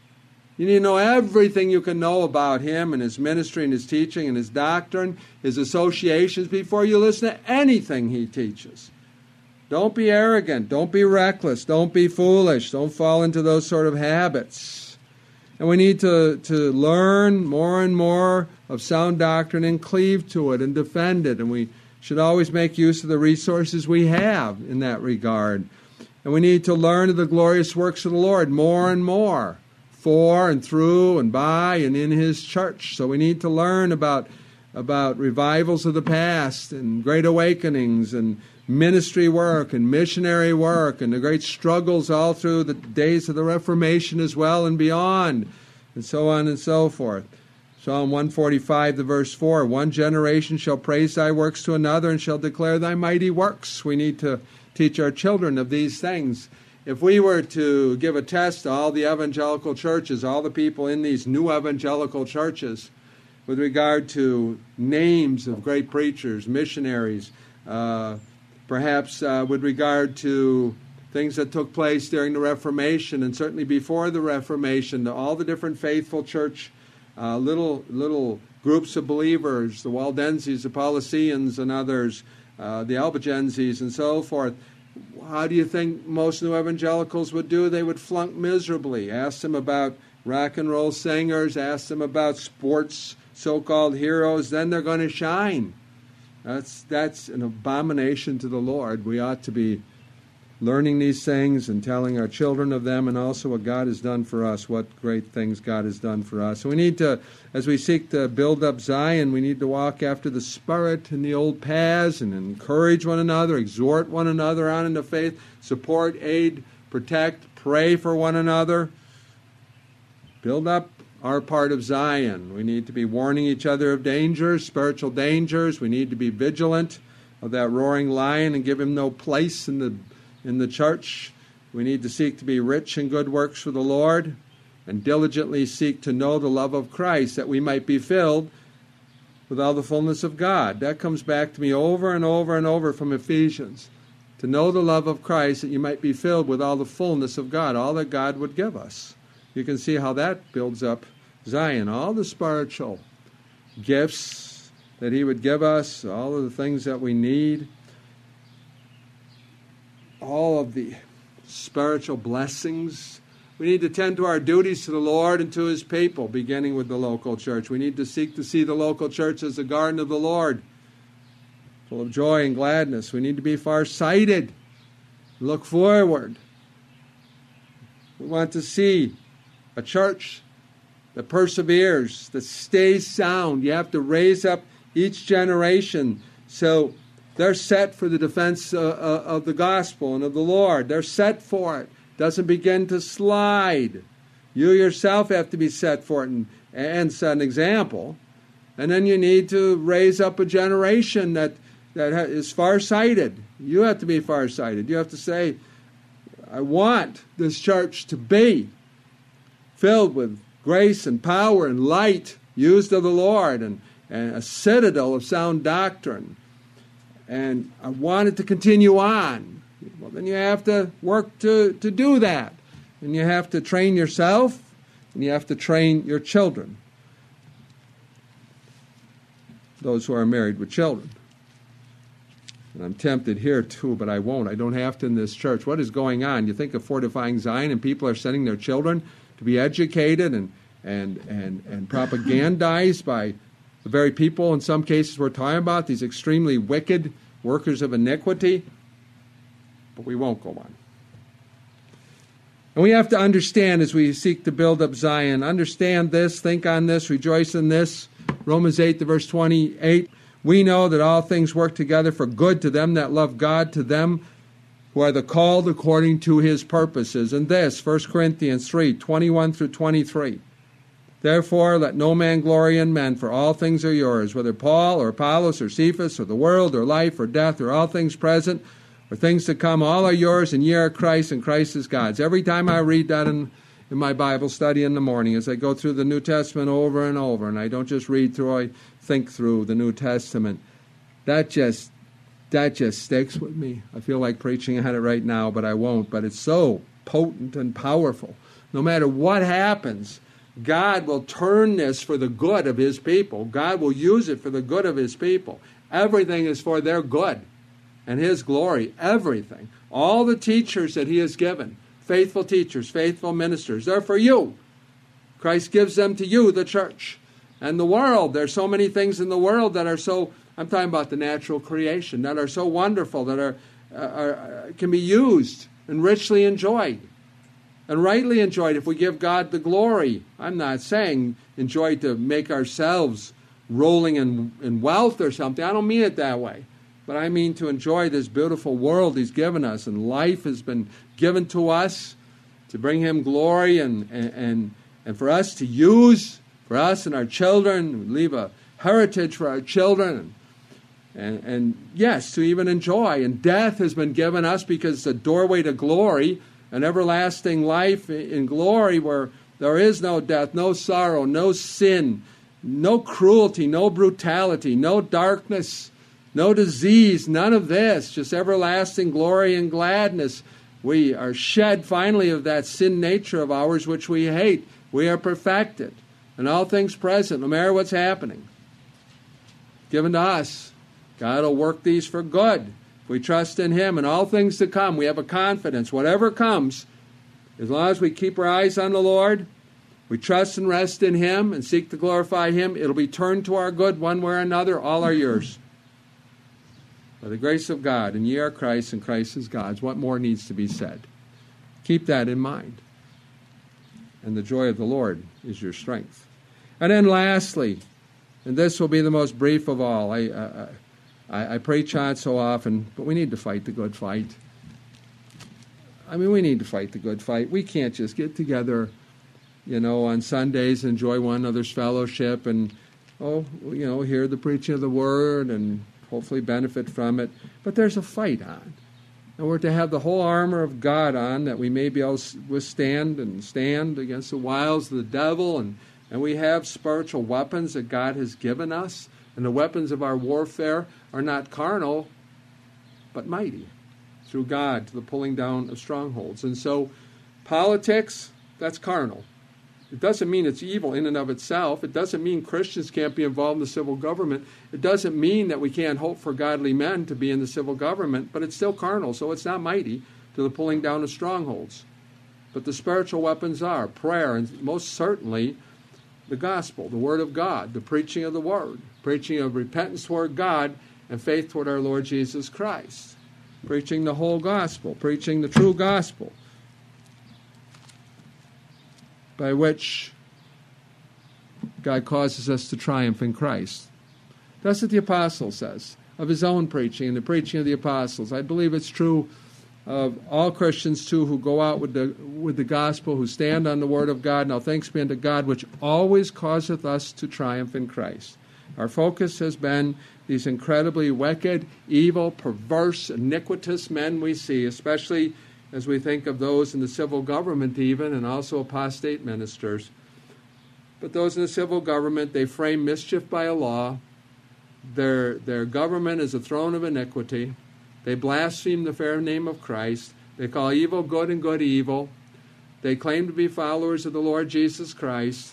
You need to know everything you can know about him and his ministry and his teaching and his doctrine, his associations, before you listen to anything he teaches. Don't be arrogant. Don't be reckless. Don't be foolish. Don't fall into those sort of habits. And we need to, to learn more and more of sound doctrine and cleave to it and defend it. And we should always make use of the resources we have in that regard. And we need to learn of the glorious works of the Lord more and more, for and through and by and in His church. So we need to learn about, about revivals of the past and great awakenings and ministry work and missionary work and the great struggles all through the days of the Reformation as well and beyond, and so on and so forth. Psalm one forty-five, the verse four, one generation shall praise thy works to another and shall declare thy mighty works. We need to teach our children of these things. If we were to give a test to all the evangelical churches, all the people in these new evangelical churches, with regard to names of great preachers, missionaries, uh, perhaps uh, with regard to things that took place during the Reformation and certainly before the Reformation, to all the different faithful church, uh, little little groups of believers, the Waldenses, the Paulicians and others, uh, the Albigenses and so forth. How do you think most new evangelicals would do? They would flunk miserably. Ask them about rock and roll singers, ask them about sports, so-called heroes, then they're going to shine. That's that's an abomination to the Lord. We ought to be learning these things and telling our children of them, and also what God has done for us, what great things God has done for us. So we need to, as we seek to build up Zion, we need to walk after the Spirit in the old paths and encourage one another, exhort one another on into faith, support, aid, protect, pray for one another. Build up our part of Zion. We need to be warning each other of dangers, spiritual dangers. We need to be vigilant of that roaring lion and give him no place in the in the church. We need to seek to be rich in good works for the Lord and diligently seek to know the love of Christ, that we might be filled with all the fullness of God. That comes back to me over and over and over from Ephesians. To know the love of Christ, that you might be filled with all the fullness of God, all that God would give us. You can see how that builds up Zion, all the spiritual gifts that he would give us, all of the things that we need, all of the spiritual blessings. We need to tend to our duties to the Lord and to his people, beginning with the local church. We need to seek to see the local church as the garden of the Lord, full of joy and gladness. We need to be far-sighted, look forward. We want to see a church that perseveres, that stays sound. You have to raise up each generation so they're set for the defense uh, uh, of the gospel and of the Lord. They're set for it. Doesn't begin to slide. You yourself have to be set for it and, and set an example. And then you need to raise up a generation that, that is far-sighted. You have to be far-sighted. You have to say, I want this church to be filled with grace and power and light used of the Lord, and, and a citadel of sound doctrine. And I want it to continue on. Well, then you have to work to, to do that. And you have to train yourself, and you have to train your children, those who are married with children. And I'm tempted here too, but I won't. I don't have to in this church. What is going on? You think of fortifying Zion, and people are sending their children to be educated and and and and propagandized by the very people in some cases we're talking about, these extremely wicked workers of iniquity. But we won't go on. And we have to understand as we seek to build up Zion, understand this, think on this, rejoice in this. Romans eight to verse twenty-eight. We know that all things work together for good to them that love God, to them who are the called according to his purposes. And this, First Corinthians three, twenty-one through twenty-three. Therefore, let no man glory in men, for all things are yours, whether Paul or Apollos or Cephas or the world or life or death or all things present or things to come, all are yours, and ye are Christ, and Christ is God's. Every time I read that in, in my Bible study in the morning, as I go through the New Testament over and over, and I don't just read through, I think through the New Testament, that just that just sticks with me. I feel like preaching at it right now, but I won't. But it's so potent and powerful. No matter what happens, God will turn this for the good of his people. God will use it for the good of his people. Everything is for their good and his glory. Everything. All the teachers that he has given, faithful teachers, faithful ministers, they're for you. Christ gives them to you, the church. And the world, there's so many things in the world that are so, I'm talking about the natural creation, that are so wonderful, that are, uh, are can be used and richly enjoyed. And rightly enjoyed if we give God the glory. I'm not saying enjoy to make ourselves rolling in, in wealth or something. I don't mean it that way. But I mean to enjoy this beautiful world he's given us, and life has been given to us to bring him glory, and, and, and, and for us to use, for us and our children, leave a heritage for our children. And, and yes, to even enjoy. And death has been given us because it's a doorway to glory, an everlasting life in glory where there is no death, no sorrow, no sin, no cruelty, no brutality, no darkness, no disease, none of this, just everlasting glory and gladness. We are shed finally of that sin nature of ours which we hate. We are perfected. And all things present, no matter what's happening, given to us. God will work these for good. We trust in him, and all things to come, we have a confidence. Whatever comes, as long as we keep our eyes on the Lord, we trust and rest in him and seek to glorify him, it'll be turned to our good one way or another. All are yours. By the grace of God, and ye are Christ, and Christ is God's. What more needs to be said? Keep that in mind. And the joy of the Lord is your strength. And then lastly, and this will be the most brief of all, I, uh, I, I preach on it so often, but we need to fight the good fight. I mean, we need to fight the good fight. We can't just get together, you know, on Sundays, enjoy one another's fellowship, and, oh, you know, hear the preaching of the Word, and hopefully benefit from it. But there's a fight on. And we're to have the whole armor of God on, that we may be able to withstand and stand against the wiles of the devil. And, and we have spiritual weapons that God has given us. And the weapons of our warfare are not carnal, but mighty through God to the pulling down of strongholds. And so politics, that's carnal. It doesn't mean it's evil in and of itself. It doesn't mean Christians can't be involved in the civil government. It doesn't mean that we can't hope for godly men to be in the civil government, but it's still carnal, so it's not mighty to the pulling down of strongholds. But the spiritual weapons are prayer, and most certainly the gospel, the Word of God, the preaching of the Word, preaching of repentance toward God and faith toward our Lord Jesus Christ, preaching the whole gospel, preaching the true gospel, by which God causes us to triumph in Christ. That's what the apostle says of his own preaching and the preaching of the apostles. I believe it's true of all Christians, too, who go out with the with the gospel, who stand on the Word of God. Now thanks be unto God, which always causeth us to triumph in Christ. Our focus has been these incredibly wicked, evil, perverse, iniquitous men we see, especially as we think of those in the civil government even, and also apostate ministers. But those in the civil government, they frame mischief by a law. Their, their government is a throne of iniquity. They blaspheme the fair name of Christ. They call evil good and good evil. They claim to be followers of the Lord Jesus Christ.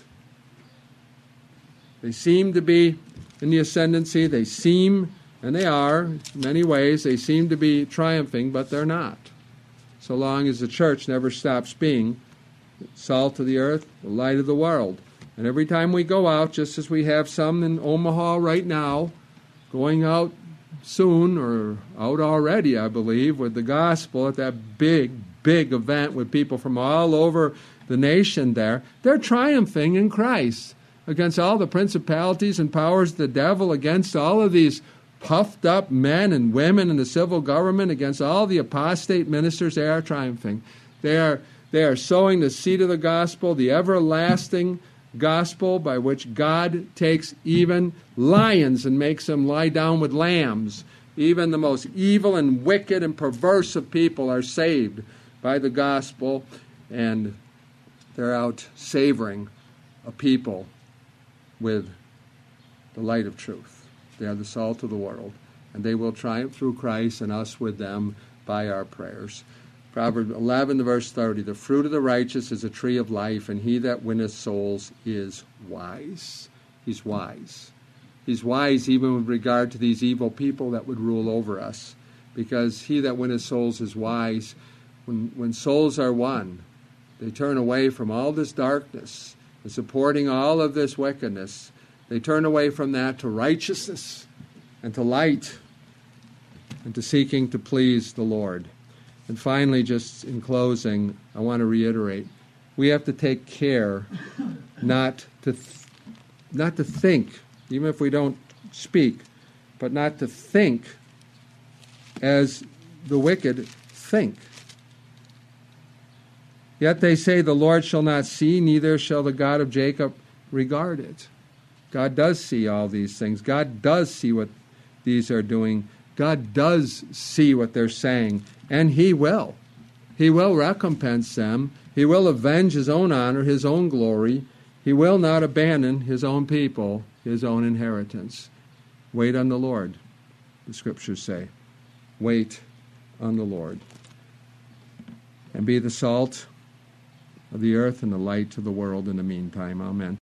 They seem to be in the ascendancy. They seem, and they are, in many ways, they seem to be triumphing, but they're not. So long as the church never stops being salt of the earth, the light of the world. And every time we go out, just as we have some in Omaha right now, going out soon, or out already, I believe, with the gospel at that big, big event with people from all over the nation there, they're triumphing in Christ against all the principalities and powers of the devil, against all of these puffed up men and women in the civil government, against all the apostate ministers. They are triumphing. They are, they are sowing the seed of the gospel, the everlasting gospel by which God takes even lions and makes them lie down with lambs. Even the most evil and wicked and perverse of people are saved by the gospel, and they're out savoring a people with the light of truth. They are the salt of the world, and they will triumph through Christ and us with them by our prayers. Proverbs eleven, verse thirty, the fruit of the righteous is a tree of life, and he that winneth souls is wise. He's wise. He's wise even with regard to these evil people that would rule over us, because he that winneth souls is wise. When, when souls are won, they turn away from all this darkness and supporting all of this wickedness. They turn away from that to righteousness and to light and to seeking to please the Lord. And finally, just in closing, I want to reiterate, we have to take care not to th- not to think, even if we don't speak, but not to think as the wicked think. Yet they say, the Lord shall not see, neither shall the God of Jacob regard it. God does see all these things. God does see what these are doing. God does see what they're saying, and He will. He will recompense them. He will avenge His own honor, His own glory. He will not abandon His own people, His own inheritance. Wait on the Lord, the Scriptures say. Wait on the Lord. And be the salt of the earth and the light to the world in the meantime. Amen.